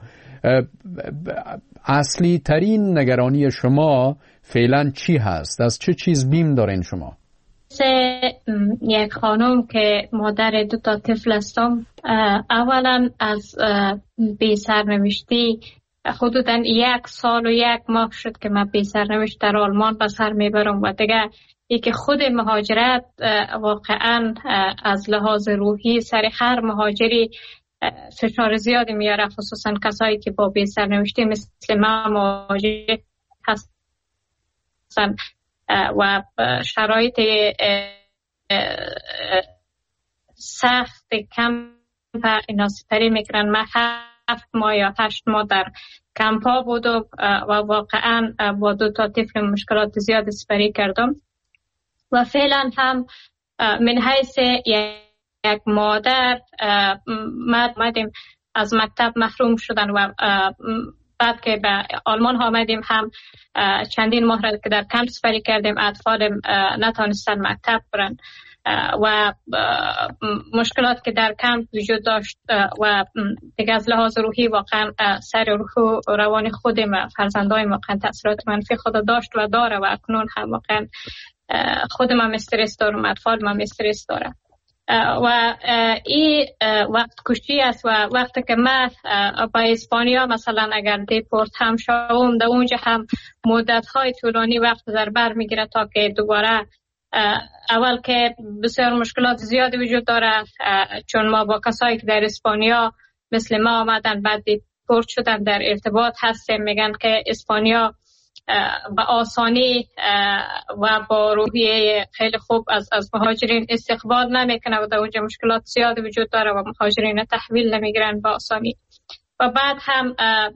اصلی ترین نگرانی شما فعلا چی هست؟ از چه چیز بیم دارین شما؟ یک خانم که مادر 2 طفل هستم، اولا از بی سرنوشتی حدوداً 1 سال و 1 ماه شد که من بی سرنوشت در آلمان به سر میبرم و دیگه ای که خود مهاجرت واقعا از لحاظ روحی سر هر مهاجری فشار زیادی میاره، خصوصا کسایی که با بی سرنوشتی مثل من مهاجر هستن و شرایط سخت کم اینا سپری میکنن. من 7 ماه یا 8 ماه در کمپا بودم و واقعا با 2 طفل مشکلات زیاد سپری کردم و فعلا هم من حیث یک مادر ما آمدیم از مکتب محروم شدن و بعد که به آلمان آمدیم هم چندین ماه را که در کمپ سپری کردیم، اطفال نتانستن مکتب برن و مشکلات که در کمپ وجود داشت و دیگه از لحاظ روحی واقعا سر روح و روان خودم و فرزندایم واقعا تاثیرات منفی خود داشت و داره و اکنون هم واقعا خودم هم استرس دارم، اطفال هم استرس داره و این وقت کشی است. و وقتی که من با اسپانیا مثلا اگر دیپورت هم شوم، در اونجا هم مدت‌های طولانی وقت در بر میگیره تا که دوباره اول که بسیار مشکلات زیادی وجود داره، چون ما با کسایی که در اسپانیا مثل ما آمدن بعد دیپورت شدن در ارتباط هستیم، میگن که اسپانیا با آسانی و با روحیه خیلی خوب از مهاجرین استقبال نمیکنه و در اونجا مشکلات زیاد وجود داره و مهاجرین تحویل نمیگیرن با آسانی. و بعد هم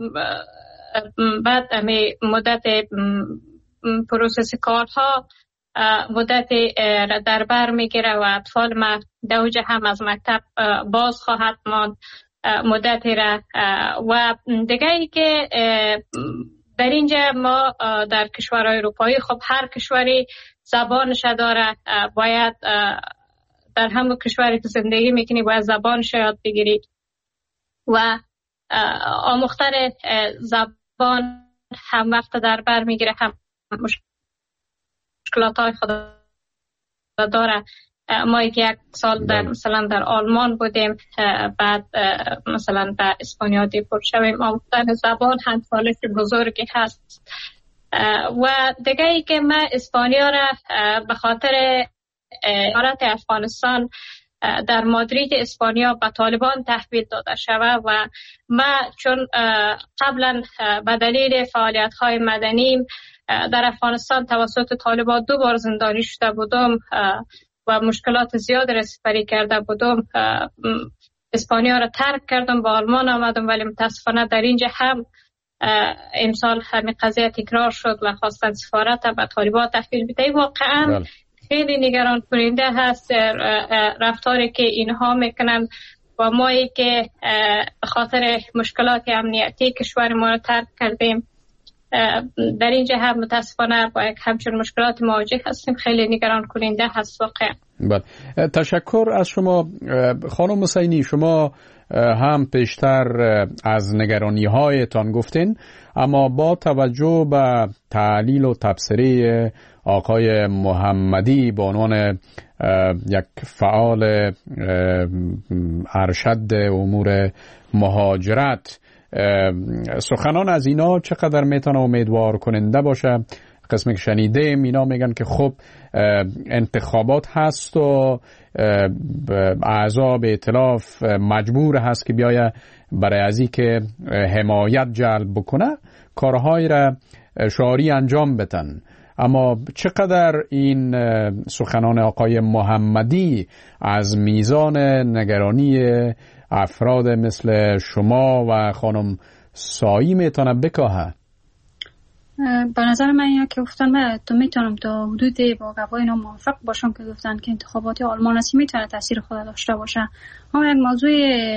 مدت پروسس کارها مدت در بر میگیره و اطفال ما در اونجا هم از مکتب باز خواهد ماند مدتی را. و دیگه ای که در اینجا ما در کشورهای اروپایی، خب هر کشوری زبانش داره، باید در همون کشوری که زندگی میکنی باید زبانش یاد بگیری و آموختن زبان هم وقت در بر میگیره، هم مشکلات های خود داره. ما یک سال در مثلا در آلمان بودیم، بعد مثلا در اسپانیا دیپورت شویم. آموختن زبان هم چالش بزرگی هست. و دیگه ای که من اسپانیا را به خاطر امارات افغانستان در مادرید اسپانیا به طالبان تحویل داده شود و من چون قبلا به دلیل فعالیت های مدنیم در افغانستان توسط طالبان 2 بار زندانی شده بودم و مشکلات زیاد را سپری کرده بودم، اسپانیا را ترک کردم، با آلمان آمدم. ولی متاسفانه در اینجا هم امسال همین قضیه تکرار شد و خواستن سفارت به طالبان تحویل بده. واقعا خیلی نگران کننده هست رفتاری که اینها میکنن و مایی که خاطر مشکلات امنیتی کشور ما را ترک کردیم در این جهت متاسفانه با یک همچون مشکلات مواجه هستیم. خیلی نگران کننده هست واقعا. بله، تشکر از شما خانم حسینی. شما هم پیشتر از نگرانی هایتان گفتین، اما با توجه به تحلیل و تبصره آقای محمدی به عنوان یک فعال ارشد امور مهاجرت، سخنان از اینا چقدر میتونه امیدوار کننده باشه؟ قسمی که شنیدیم اینا میگن که خب انتخابات هست و اعضا ائتلاف مجبور هست که بیایه برای ازی که حمایت جلب بکنه کارهایی را شعاری انجام بدن. اما چقدر این سخنان آقای محمدی از میزان نگرانی افراد مثل شما و خانم سایی میتونه بکاهه؟ به نظر من اینا که گفتن من تو میتونم تا حدودی با گواهی اینا موافق باشم که گفتن که انتخابات آلمان هستی میتونه تاثیر خود داشته باشه. اما یک موضوع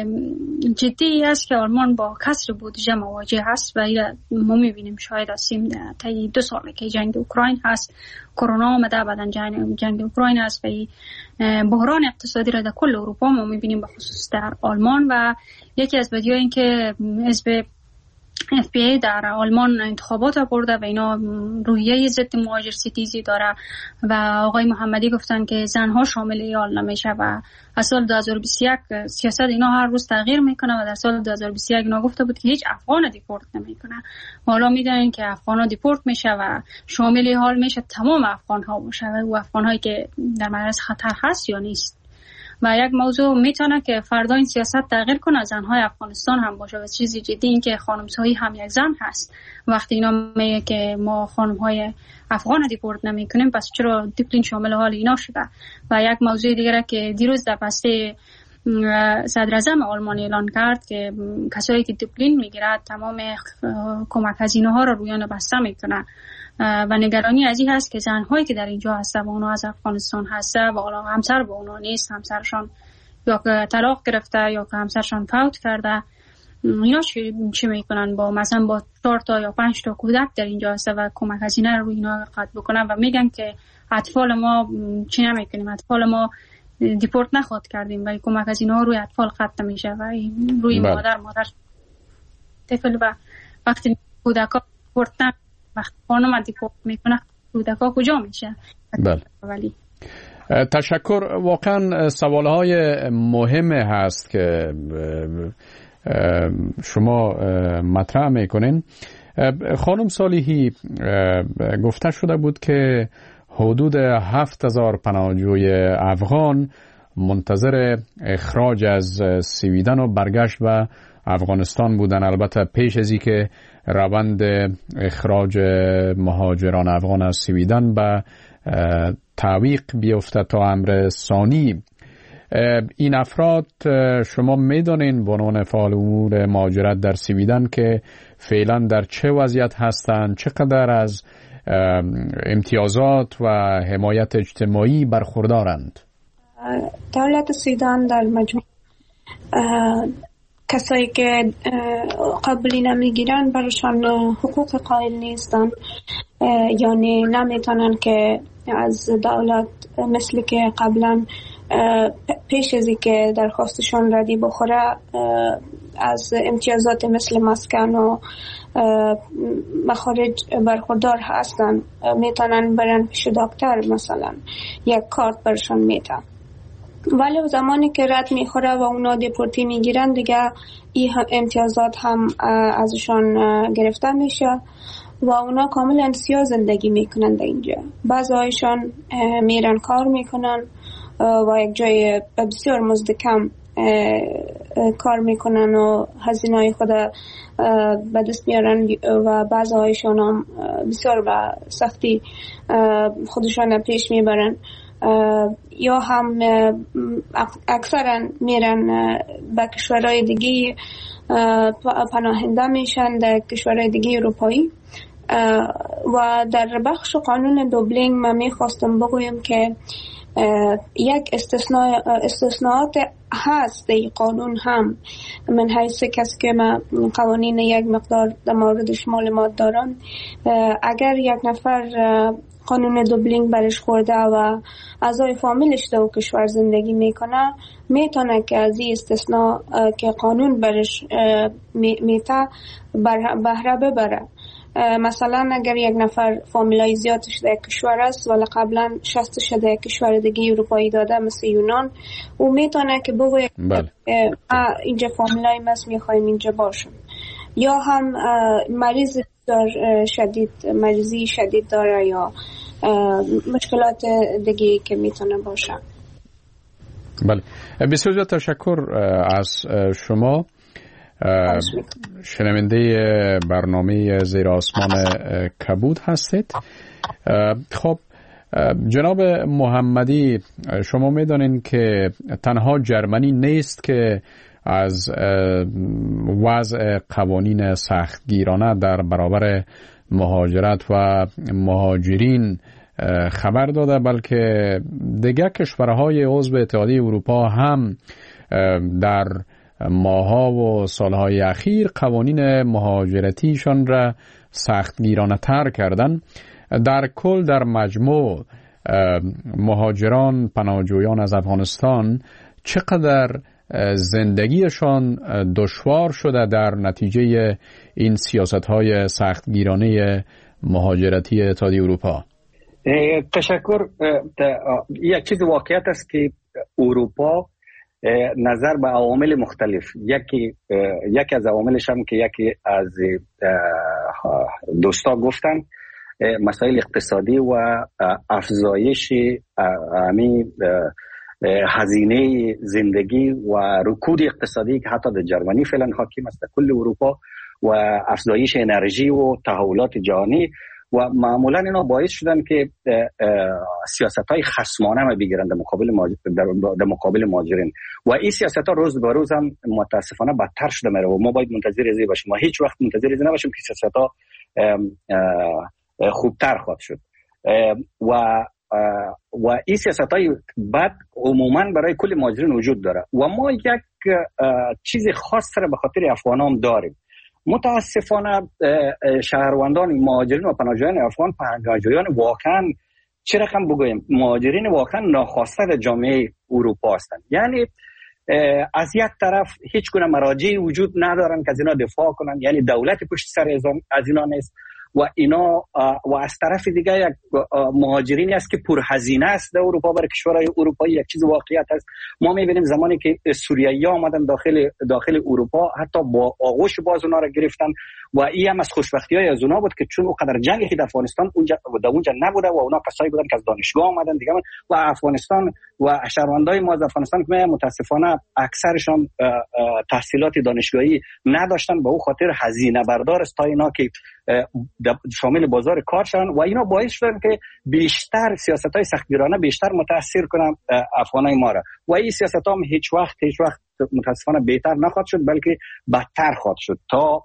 جدی است که آلمان با کسر بودجه مواجه هست و ما میبینیم شاید هستیم تا 2 ساله که جنگ اوکراین هست، کرونا آمده، بعدن جنگ اوکراین هست و بحران اقتصادی را در کل اروپا ما میبینیم به خصوص در آلمان. و یکی از بدیهایی این که حزب FPA در آلمان انتخابات برده و اینا روحیه ضد مهاجر ستیزی داره و آقای محمدی گفتن که زنها شامل ایال نمیشه و از سال 2021 سیاست اینا هر روز تغییر میکنه و در سال 2021 اینا گفته بود که هیچ افغان دیپورت نمیکنه. حالا میدونن که افغانا دیپورت میشه و شامل حال میشه تمام افغان ها باشه و افغان هایی که در معرض خطر هست یا نیست. و یک موضوع میتونه که فردا این سیاست تغییر کنه، زنهای افغانستان هم باشه و چیزی جدی این که خانم سایی هم یک زن هست. وقتی اینا میگه که ما خانم های افغان دیپورت نمی کنیم پس چرا دیپلین شامل حال اینا شده؟ و یک موضوع دیگه که دیروز در بسته صدر اعظم آلمان اعلان کرد که کسایی که دیپلین میگیرد تمام کمک هزینه ها رو رویان بسته میکنه و نگرانی از این هست که زنهایی که در اینجا هسته و اونا از افغانستان هسته و حالا همسر با اونا نیست، همسرشان یا که طلاق گرفته یا که همسرشان فوت کرده، اینا چی میکنن؟ با مثلا با 4 تا یا 5 تا کودک در اینجا هسته و کمک هزینه رو اینا قطع بکنن و میگن که اطفال ما چی نمیکنیم، اطفال ما دیپورت نخواد کردیم ولی کمک هزینه ها روی اطفال قطع میشه و روی مادر طفل و وقتی کودکا دیپورت وقتی خانم دیپورت میکنه کودکا کجا میشه؟ بله. ولی تشکر. واقعا سوالهای مهم هست که شما مطرح میکنین. خانم صالحی، گفته شده بود که حدود 7000 پناهجوی افغان منتظر اخراج از سویدن و برگشت به افغانستان بودن، البته پیش از اینکه روند اخراج مهاجران افغان از سویدن به تعویق بیفته تا امر ثانی. این افراد شما میدونین به عنوان فعال امور مهاجرت در سویدن که فعلا در چه وضعیت هستند، چقدر از امتیازات و حمایت اجتماعی برخوردارند؟ دولت سویدن در مجموع کسایی که قبولی نمیگیرن برشان حقوق قائل نیستن، یعنی نمیتونن که از دولت مثل که قبلا پیش از که درخواستشون ردی بخوره از امتیازات مثل مسکن و مخارج برخوردار هستن، میتونن برن پیش دکتر مثلا یک کارت برشان میتن. ولی زمانی که رد میخوره و اونا دیپورتی میگیرن دیگه این امتیازات هم ازشان گرفته میشه و اونا کاملا سیاه زندگی میکنن در اینجا. بعضی هایشان میرن کار میکنن و یک جای بسیار مزد کم کار میکنن و هزینه های خود به دست میارن و بعضی هایشان هم بسیار به سختی خودشان پیش میبرن یا هم اکثرا میرن به کشورهای دیگه پناهنده میشن در کشورهای دیگه اروپایی. و در بخش قانون دوبلینگ من میخواستم بگویم که یک استثناءات هست در قانون هم. من حیث کسی که قوانین یک مقدار در موردش معلومات دارم، اگر یک نفر قانون دوبلین برش خورده و اعضای فامیلش در کشور زندگی میکنه، میتونه که از این استثناء که قانون برش میته بهره ببره. مثلا اگر یک نفر فامیلای زیادش در کشور است ولی قبلا شستش در کشور دیگه اروپایی داده مثل یونان، او میتونه که بگوید اینجا فامیلای ماست میخوایم اینجا باشم. یا هم مریضی شدید داره یا مشکلات دیگه که میتونه باشه. بله، بسیار تشکر از شما. شنونده برنامه زیر آسمان کبود هستید. خب جناب محمدی، شما میدانین که تنها جرمنی نیست که از وضع قوانین سختگیرانه در برابر مهاجرت و مهاجرین خبر داده، بلکه دیگر کشورهای عضو اتحادیه اروپا هم در ماها و سالهای اخیر قوانین مهاجرتیشان را سختگیرانه تر کردن. در کل در مجموع مهاجران پناهجویان از افغانستان چقدر زندگیشان دشوار شده در نتیجه این سیاست‌های سختگیرانه مهاجرتی اتحادیه اروپا؟ تشکر. یک چیز واقعیت است که اروپا نظر به عوامل مختلف، یکی از عواملش هم که یکی از دوستا گفتن، مسائل اقتصادی و افزایش هزینه زندگی و رکود اقتصادی که حتی در جرمنی فعلا حاکم است در کل اروپا، و افزایش انرژی و تحولات جهانی، و معمولا اینا باعث شدن که سیاست‌های خصمانه بگیرن در مقابل مهاجرین، و این سیاست‌ها روز به روز هم متاسفانه بدتر شده میره و ما باید منتظر از باشیم و هیچ وقت منتظر از نباشیم که سیاست‌ها خوبتر خواهد شد. و این سیاست‌های بد عموما برای کل مهاجرین وجود داره و ما یک چیز خاص را به خاطر افغانان داریم. متاسفانه شهروندان مهاجرین و پناهجویان افغان، پناهجویان واقعا چه رقم بگویم، مهاجرین واقعا ناخواسته در جامعه اروپا هستند. یعنی از یک طرف هیچ گونه مراجعی وجود ندارن که از اینا دفاع کنن، یعنی دولت پشت سر از اینا نیست، و اینا و از طرف دیگه یک مهاجرینی است که پرهزینه است در اروپا برای کشورهای اروپایی. یک چیز واقعیت است، ما می‌بینیم زمانی که سوریایی‌ها آمدن داخل اروپا حتی با آغوش باز اونها را گرفتن، و این هم از خوشبختی‌های از اونها بود که چون اونقدر جنگی که در افغانستان اونجا نبوده و اونا کسایی بودن که از دانشگاه آمدن دیگه، و افغانستان و شهروندای ما از افغانستان که متاسفانه اکثرشون تحصیلات دانشگاهی نداشتن، به اون خاطر هزینه بردار است تا اینا که شامل بازار کار شدن، و اینا باعث شدن که بیشتر سیاست‌های سختگیرانه بیشتر متاثر کنن افغانای ما را، و این سیاست‌ها هم هیچ وقت متاسفانه بهتر نخواهد شد، بلکه بدتر خواهد شد تا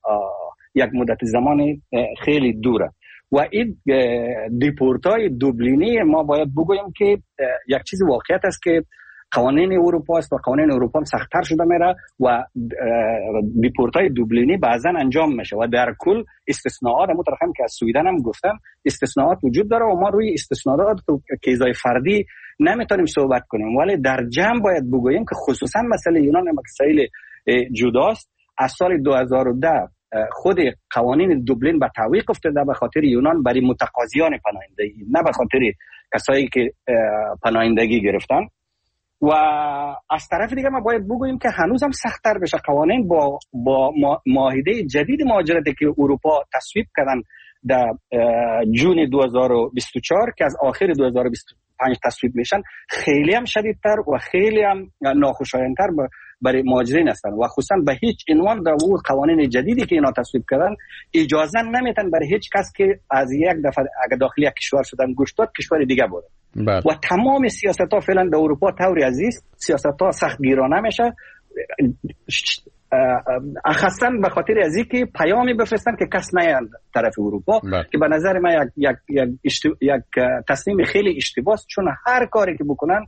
یک مدت زمان خیلی دوره. و این دیپورتای دوبلینی ما باید بگویم که یک چیز واقعیت است که قوانین اروپا است و قوانین اروپا هم سخت‌تر شده میره و دیپورتای دوبلینی بعضا انجام میشه، و در کل استثناءات مترخم که از سویدن هم گفتم استثناءات وجود داره و ما روی استثناءات که ازای فردی نمیتونیم صحبت کنیم، ولی در جمع باید بگوییم که خصوصا مسئله یونان مسائل جداست. از سال 2010 خود قوانین دوبلین به تعویق افتاده به خاطر یونان برای متقاضیان پناهندگی، نه به خاطر کسایی که پناهندگی گرفتن. و از طرف دیگه ما باید بگوییم که هنوز هم سخت‌تر بشه قوانین با معاهده جدید مهاجرتی که اروپا تصویب کردن در جون 2024 که از آخر 2025 تصویب میشن، خیلی هم شدیدتر و خیلی هم ناخوشایندتر برای مهاجرین هستن، و خصوصا به هیچ عنوان در قوانین جدیدی که اینا تصویب کردن اجازه نمیتن برای هیچ کس که از یک دفعه اگه داخل یک کشور شدن گوش داد کشور دیگه بره. و تمام سیاست‌ها فعلا در اروپا طوری عزیز سیاست‌ها سختگیرانه میشه اخصاً به خاطر از اینکه پیامی بفرستن که کس نیاد طرف اروپا که به نظر من یک تصمیم خیلی اشتباهه، چون هر کاری که بکنن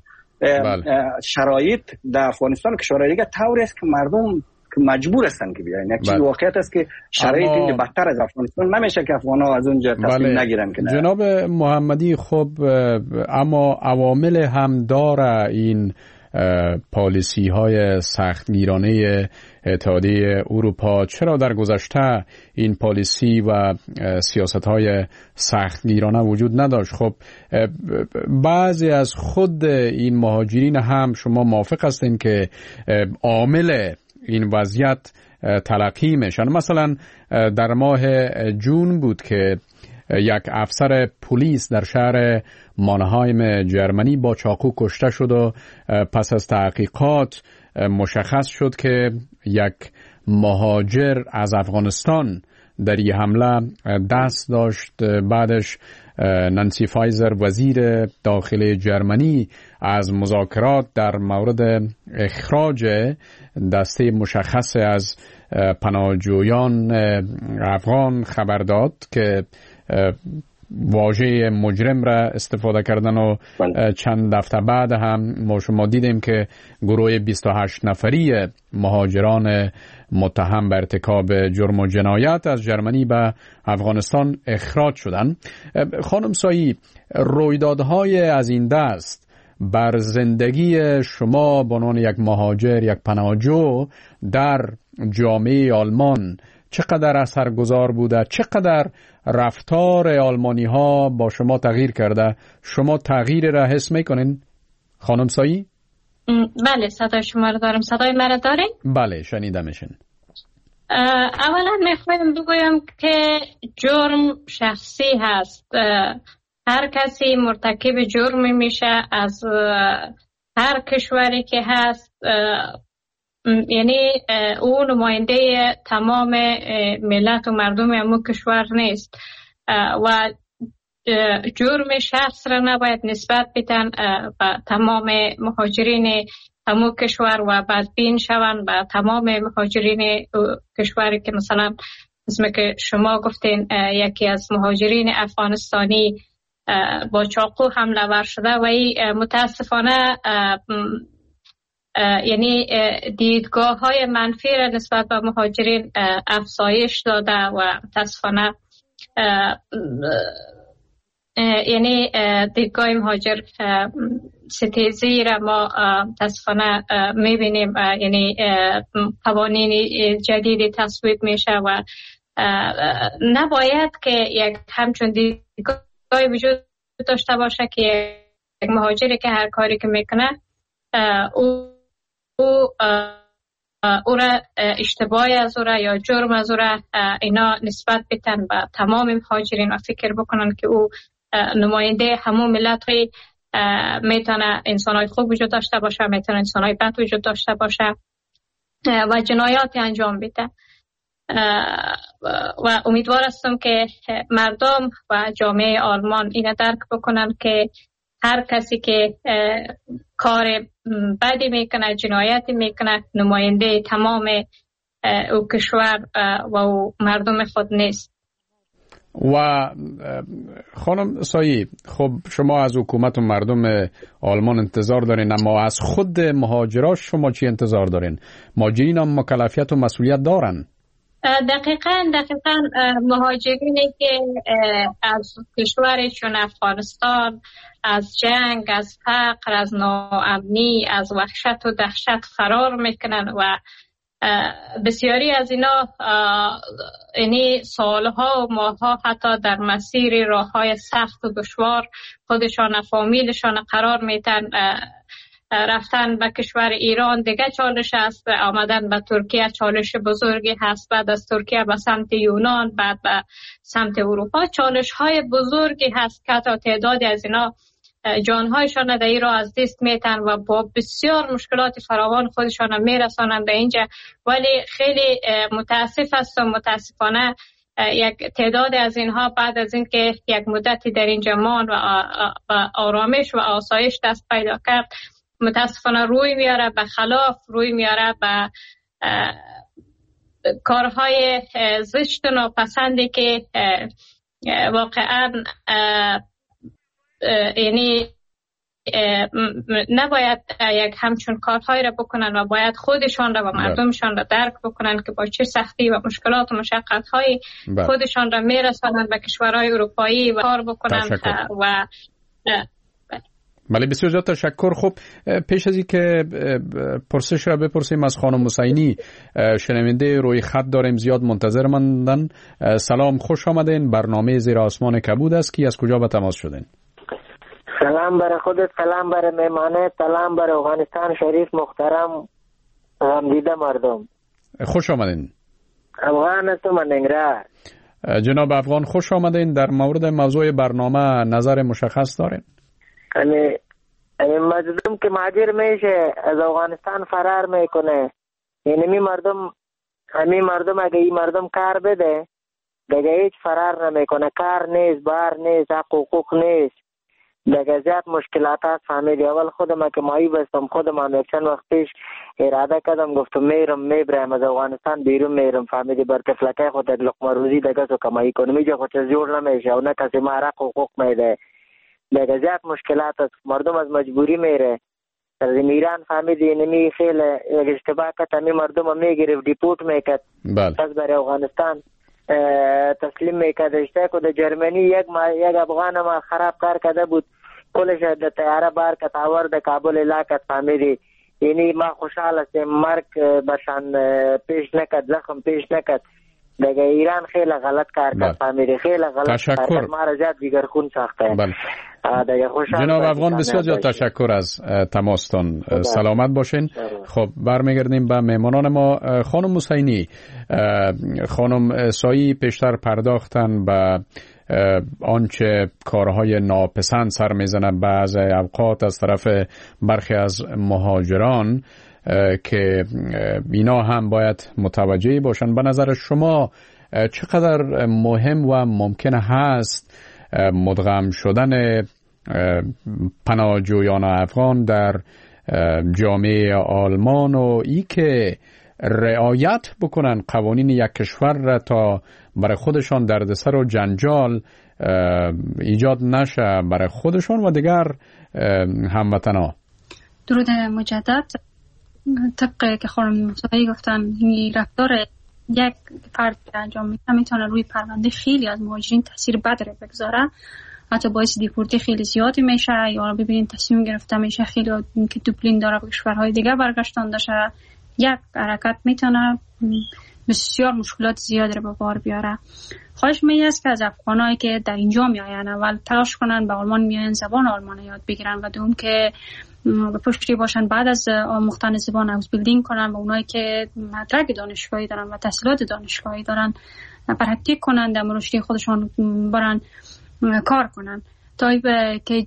شرایط در افغانستان کشورهای دیگه طوری است که مردم مجبور هستن که بیاین. یک چیز واقعیت است که شرایط اینجا بدتر از افغانستان نمیشه که افغان‌ها از اونجا تصمیم نگیرن که نه. جناب محمدی، خب اما عوامل هم داره این پالیسی های سختگیرانه اتحادیه اروپا. چرا در گذشته این پالیسی و سیاست های سختگیرانه وجود نداشت؟ خب بعضی از خود این مهاجرین هم شما موافق هستین که عامل این وضعیت تلقی میشن؟ مثلا در ماه جون بود که یک افسر پلیس در شهر مانهایم جرمنی با چاقو کشته شد و پس از تحقیقات مشخص شد که یک مهاجر از افغانستان در این حمله دست داشت. بعدش نانسی فایزر وزیر داخلی جرمنی از مذاکرات در مورد اخراج دسته مشخص از پناهجویان افغان خبر داد که واژه مجرم را استفاده کردن و چند هفته بعد هم ما شما دیدیم که گروه 28 نفری مهاجران متهم به ارتکاب جرم و جنایت از جرمنی به افغانستان اخراج شدند. خانم سایی، رویدادهای از این دست بر زندگی شما به عنوان یک مهاجر، یک پناهجو در جامعه آلمان چقدر اثرگذار بوده؟ چقدر رفتار آلمانی ها با شما تغییر کرده؟ شما تغییر را حس میکنین خانم سایی؟ بله، صدای شما رو دارم. صدای مرا دارین؟ بله، شنیده میشین. اولا میخوایم بگویم که جرم شخصی هست. هر کسی مرتکب جرمی میشه از هر کشوری که هست، یعنی او نماینده تمام ملت و مردم همون کشور نیست و جرم شخص را نباید نسبت بدن به تمام مهاجرین همون کشور و بدبین شوند به تمام مهاجرین کشوری که مثلا اسم که شما گفتین یکی از مهاجرین افغانستانی با چاقو حمله ور شده و این متاسفانه یعنی دیدگاه های منفی را نسبت به مهاجرین افزایش داده و متاسفانه یعنی دیدگاه مهاجر ستیزی را ما متاسفانه میبینیم. یعنی قوانین جدید تصویب میشه و نباید که یک همچون دیدگاهی وجود داشته باشه که یک مهاجری که هر کاری که میکنه او را اشتباهی از او را یا جرم از او را اینا نسبت بدن به تمام مهاجرین و فکر بکنن که او نماینده همون ملت های میتونه انسانهای خوب وجود داشته باشه، میتونه انسانهای بد وجود داشته باشه و جنایاتی انجام بده. و امیدوار هستم که مردم و جامعه آلمان اینو درک بکنن که هر کسی که کار بدی میکنه، جنایتی میکنه، نماینده تمام او کشور و او مردم خود نیست. و خانم سایی، خب شما از حکومت و مردم آلمان انتظار دارین، اما از خود مهاجراش شما چی انتظار دارین؟ مهاجرین هم مکلفیت و مسئولیت دارن؟ دقیقاً مهاجرینی که از کشوری چون افغانستان از جنگ، از فقر، از ناامنی، از وحشت و دهشت فرار میکنن و بسیاری از اینا یعنی سالها و ماهها حتی در مسیر راههای سخت و دشوار خودشان فامیلشان قرار میتن. رفتن به کشور ایران دیگه چالش است، آمدن به ترکیه چالش بزرگی هست، بعد از ترکیه به سمت یونان، بعد به سمت اروپا چالش های بزرگی هست که حتی تعدادی از اینا جانهایشان در این راه از دست میتن و با بسیار مشکلات فراوان خودشان میرسانند به اینجا. ولی خیلی متاسف هستم، متاسفانه یک تعداد از اینها بعد از اینکه یک مدتی در اینجا ماند و آرامش و آسایش دست پیدا کرد، متاسفانه روی میاره به خلاف، روی میاره به کارهای زشت و ناپسندی که واقعا یعنی نباید یک همچون کارهایی را بکنن و باید خودشان را و مردمشان را درک بکنن که با چه سختی و مشکلات و مشقت‌های خودشان را میرسانند به کشورهای اروپایی و کار بکنن. و بله بسیار زیاد تشکر. خب پیش از این که پرسش را بپرسیم از خانم حسینی، شنونده روی خط داریم زیاد منتظر ماندن. سلام، خوش آمدین. برنامه زیر آسمان کبود است که از کجا به تماس شدین؟ سلام برای خودت، سلام برای مهمانه، سلام برای افغانستان شریف محترم غمدیده مردم. خوش آمدین. افغان هستم من ننگرهار. جناب افغان خوش آمدین. در مورد موضوع برنامه نظر مشخص دارین؟ یعنی مردم که مهاجر میشه از افغانستان فرار میکنه، یعنی همین مردم اگه این مردم کار بده دیگه هیچ فرار نمیکنه. کار نیست، بار نیست، حقوق نیست، دیگه زیاد مشکلات هست. فهمیدی اول خودم که مایی بستم، خودم هم یک چند وقت پیش اراده کردم گفتم میبرم از افغانستان بیرون میرم. فهمیدی بر تفلکه خود یک لقمه روزی دیگه سو کمایی کنم، اینجا خود جور نمیشه و نه کسی ما حقوق میده. دیگه زیاد مشکلات است، مردم از مجبوری میره. از ایران فهمیدی نمی خیلی یک اشتباه کت همی مردم هم میگرفت دیپورت میکد، پس برای افغانستان تسلیم میکد. اشته که در جرمنی یک افغان ما خراب کار کده بود، کلش در تیاره بار کت آورد کابل علاقت. فهمیدی یعنی ما خوشحال هستیم مرگ برشان پیش نکد، زخم پیش نکد. دیگه ایران خیلی غلط کار کرد. فهمیدی خیلی غلط کار کرد، ما را زیاد دیگر خون ساخته. جناب افغان بسیار زیاد تشکر از تماستان. سلامت باشین. خب برمیگردیم به مهمانان ما. خانم حسینی، خانم سایی پیشتر پرداختن به آنچه کارهای ناپسند سر میزنه بعض اوقات از طرف برخی از مهاجران که اینا هم باید متوجه باشن. به نظر شما چقدر مهم و ممکن هست مدغم شدن پناهجویان افغان در جامعه آلمان و ای که رعایت بکنن قوانین یک کشور را تا برای خودشان دردسر و جنجال ایجاد نشه برای خودشان و دیگر هموطنان؟ درود مجدد. طبق که خانم مصطفی گفتن این رفتار یک فرد انجام میده میتونه روی پرونده خیلی از مهاجرین تاثیر بد رو بگذاره، حتی باعث دیپورتی خیلی زیادی میشه. یا ببینید تصمیم گرفته میشه خیلی که دوبلین داره به کشورهای دیگه برگشتانده شه. یک حرکت میتونه بسیار مشکلات زیادی رو به بار بیاره. خواهش می‌کنم که از افغانایی که در اینجا میآیند اول تلاش کنن به آلمان میآیند زبان آلمان یاد بگیرن و دوم که به پشتی باشن بعد از آموختن زبان هاوس بیلدینگ کنن و اونایی که مدرک دانشگاهی دارن و تحصیلات دانشگاهی دارن پرکتیک کنن در رشد خودشون برن کار کنن تا که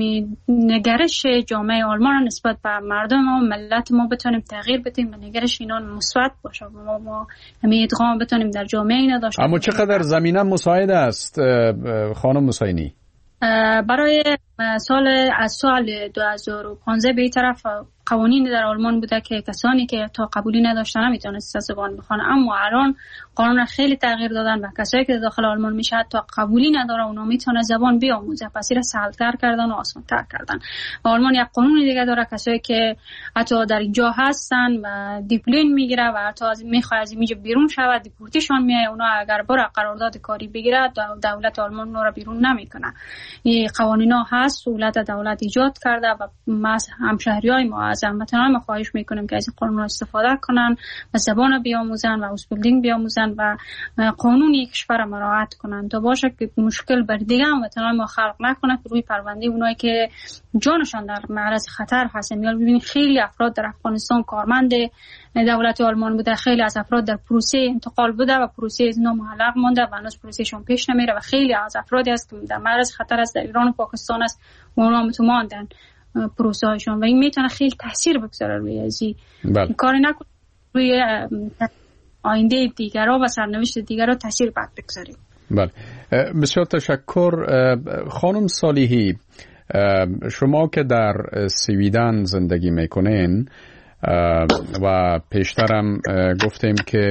نگرش جامعه آلمان نسبت به مردم و ملت ما بتونیم تغییر بدیم و نگرش اینا مثبت باشه و ما همین ادغام بتونیم در جامعه اینا داشته. اما چقدر زمینه مساعد است خانم حسینی؟ برای از سال 2015 به این طرف قوانین در آلمان بوده که کسانی که تا قبولی نداشتن نمیتونست زبان بخوانن، اما الان قانون خیلی تغییر دادن و کسایی که داخل آلمان میشه تا قبولی نداره اونا میتونه زبان بیاموزه. پس این سهل‌تر کردن و آسان‌تر کردن. و آلمان یک قانون دیگه داره کسایی که حتی در اینجا هستن و دیپلین میگیره و حتی میخواد از اینجا بیرون شود دیپورتیشون میای، اونا اگر بره قرارداد کاری بگیره دولت آلمان اونها رو بیرون نمیکنه. این قوانینا هست دولت ایجاد کرده و ما همشهریای ما از هموطنان خواهش میکنیم که از این قانون استفاده کنن و زبان بیاموزن و هاوس بیلدینگ بیاموزن و قانون کشور مراعات کنن تا باشه که مشکل بر دیگه هموطنان ما خلق نکنه روی پرونده اونایی که جانشان در معرض خطر هست. میال ببینید خیلی افراد در افغانستان کارمند دولت آلمان بوده، خیلی از افراد در پروسه انتقال بوده و پروسه از نامعلق مونده و هنوز پروسهشون پیش نمیره و خیلی از افرادی است که در معرض خطر است در ایران و پاکستان است و اونا ماندن پروسه هایشون و این میتونه خیلی تاثیر بگذاره روی ازی کاری نکنه روی آینده دیگرها و سرنوشت دیگرها تاثیر بد بگذاره. بله بسیار تشکر. خانم صالحی، شما که در سویدن زندگی میکنین و پیشترم گفتیم که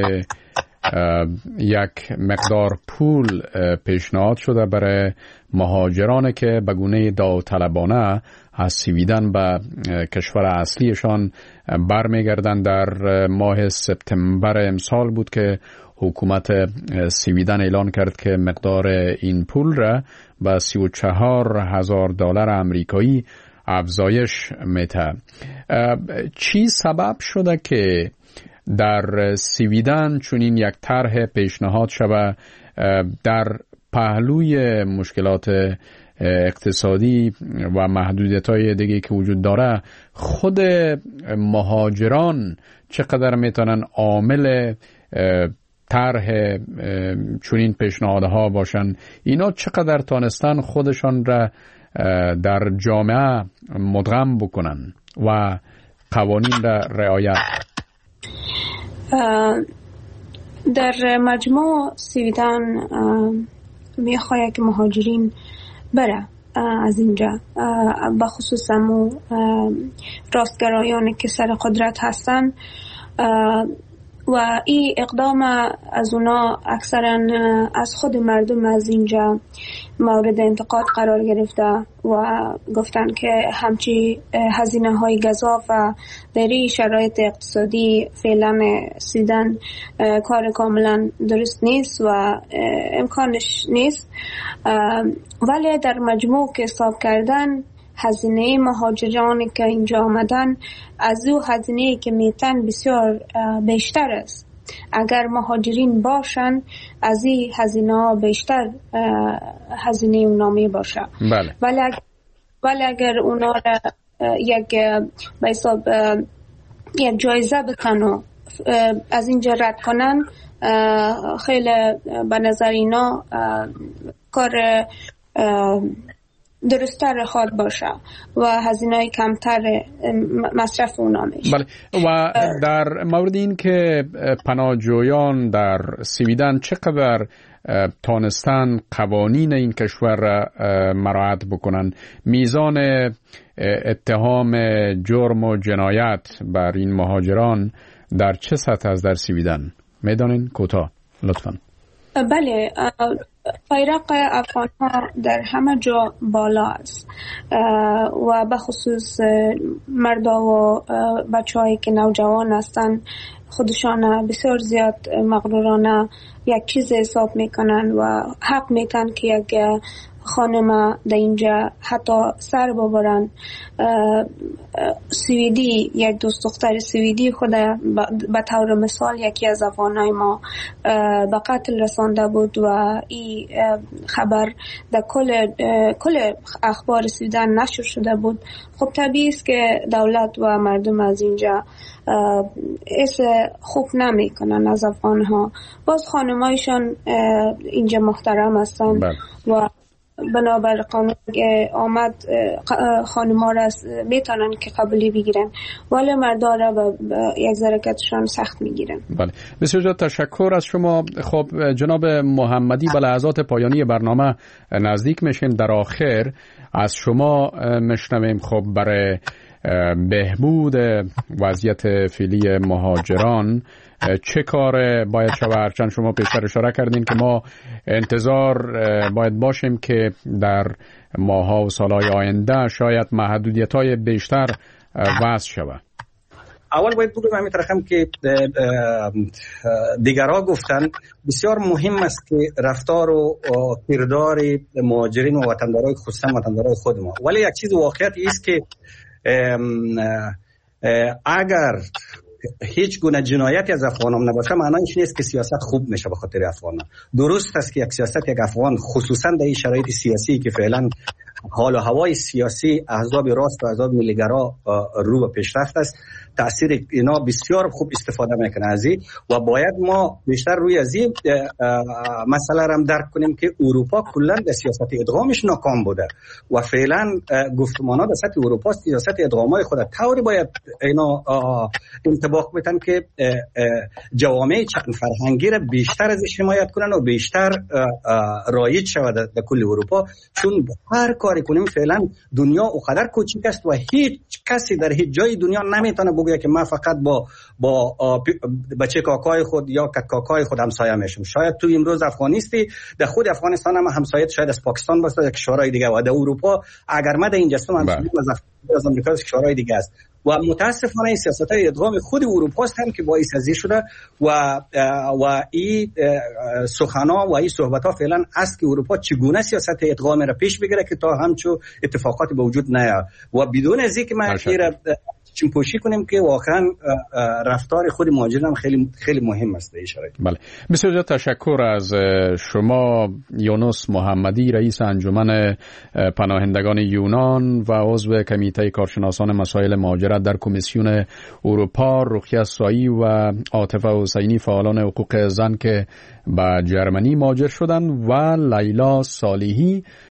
یک مقدار پول پیشنهاد شده برای مهاجرانی که به گونه داوطلبانه از سویدن به کشور اصلیشان برمیگردن. در ماه سپتامبر امسال بود که حکومت سویدن اعلان کرد که مقدار این پول را به $34,000 امریکایی افزایش میده. چی سبب شده که در سویدن چنین یک طرح پیشنهاد شود در پهلوی مشکلات اقتصادی و محدودیت‌های دیگه که وجود داره؟ خود مهاجران چقدر میتونن عامل طرح چنین پیشنهادها باشن؟ اینا چقدر تانستن خودشان را در جامعه مدغم بکنن و قوانین را رعایت؟ در مجموع سویدن میخواد که مهاجرین بره از اینجا، بخصوص همو راستگرایانی که سر قدرت هستن و این اقدام از اونا اکثرا از خود مردم از اینجا مورد انتقاد قرار گرفته و گفتن که همچی هزینه های گزاف و در این شرایط اقتصادی فعلا سویدن کار کاملا درست نیست و امکانش نیست. ولی در مجموع که حساب کردن هزینه مهاجرانی که اینجا آمدن از او هزینه‌ای که میتن بسیار بیشتر است. اگر مهاجرین باشن از این هزینه ها بیشتر هزینه اونا می باشه. بله. ولی اگر اونا را یک به حساب یک جایزه بتن و از اینجا رد کنن، خیلی به نظر اینا کار درست‌تر خواهد باشه و هزینه‌های کمتر مصرف اونا میشه. بله. و در مورد این که پناهجویان در سویدن چقدر تانستن قوانین این کشور را مراعات بکنن، میزان اتهام جرم و جنایت بر این مهاجران در چه سطح است در سویدن؟ میدانین؟ کوتاه لطفاً. بله، بیرق افغان ها در همه جا بالا است و بخصوص مردا و بچه هایی که نوجوان هستن خودشان بسیار زیاد مغرورانه یک چیز حساب میکنن و حق میتن که یک خانم در اینجا حتی سر ببرن. سویدی، یک دوست دختر سویدی خود به طور مثال یکی از افغانای ما به قتل رسانده بود و این خبر در کل اخبار سویدن نشر شده بود. خب طبیعی است که دولت و مردم از اینجا اس خوب نمی کنن از افغان ها. باز خانمایشان اینجا محترم هستن و بنابر قانون آمد خانم‌ها را میتونن که قبولی بگیرن، ولی مردا را به یک ذرکتشان سخت میگیرن. بله، بسیار زیاد تشکر از شما. خب جناب محمدی، به لحظات پایانی برنامه نزدیک میشیم. در آخر از شما میشنویم خب برای بهبود وضعیت فعلی مهاجران چه کار باید شود؟ هرچند شما پیشتر اشاره کردین که ما انتظار باید باشیم که در ماه‌ها و سال‌های آینده شاید محدودیت‌های بیشتر وضع شود. اول باید بگم همین طرفم که دیگرها گفتن بسیار مهم است که رفتار و کردار مهاجرین و وطندارای خصوصا وطندارای خود ما، ولی یک چیز واقعیت است که اگر هیچ گونه جنایتی از افغانان نباشه معنیش نیست که سیاست خوب میشه به خاطر افغانان. درست است که یک سیاست یک افغان خصوصا در این شرایط سیاسی که فعلا حال و هوای سیاسی احزاب راست و احزاب ملیگرا رو به پیشرفت است، تأثیر اینا بسیار خوب استفاده میکنه از این و باید ما بیشتر روی از این مسئله را درک کنیم که اروپا کلا در سیاست ادغامش ناکام بوده و فعلا گفتمان‌ها در سطح اروپا سیاست ادغامای خود طوری باید اینا انطباق بدن که جوامع چند فرهنگی را بیشتر ازش حمایت کنن و بیشتر رایج شود در کل اروپا، چون هر کاری کنیم فعلا دنیا اونقدر کوچیک است و هیچ کسی در هیچ جای دنیا نمیتونه بگه که من فقط با بچه کاکای خود یا کاکای خود همسایه میشم. شاید تو امروز افغانیستی در خود افغانستان هم همسایه شاید از پاکستان باشه، در کشورهای دیگه، و در اروپا اگر ما در اینجا هستم از آمریکا از کشورهای دیگه است. و متاسفانه این سیاست‌های ادغام خود اروپا است هم که باعث ازی شده و این سخنا و این صحبت‌ها فعلا است که اروپا چگونه سیاست ادغام را پیش بگیره که تا همچو اتفاقات به وجود نیاد و بدون از اینکه ما چیم پوشی کنیم که واقعا رفتار خود مهاجران خیلی خیلی مهم است در این شرایط. بله، بسیار تشکر از شما یونس محمدی، رئیس انجمن پناهندگان یونان و عضو کمیته کارشناسان مسائل مهاجرت در کمیسیون اروپا، رقیه سایی و عاطفه حسینی، فعالان حقوق زن که به جرمنی مهاجر شدند، و لیلا صالحی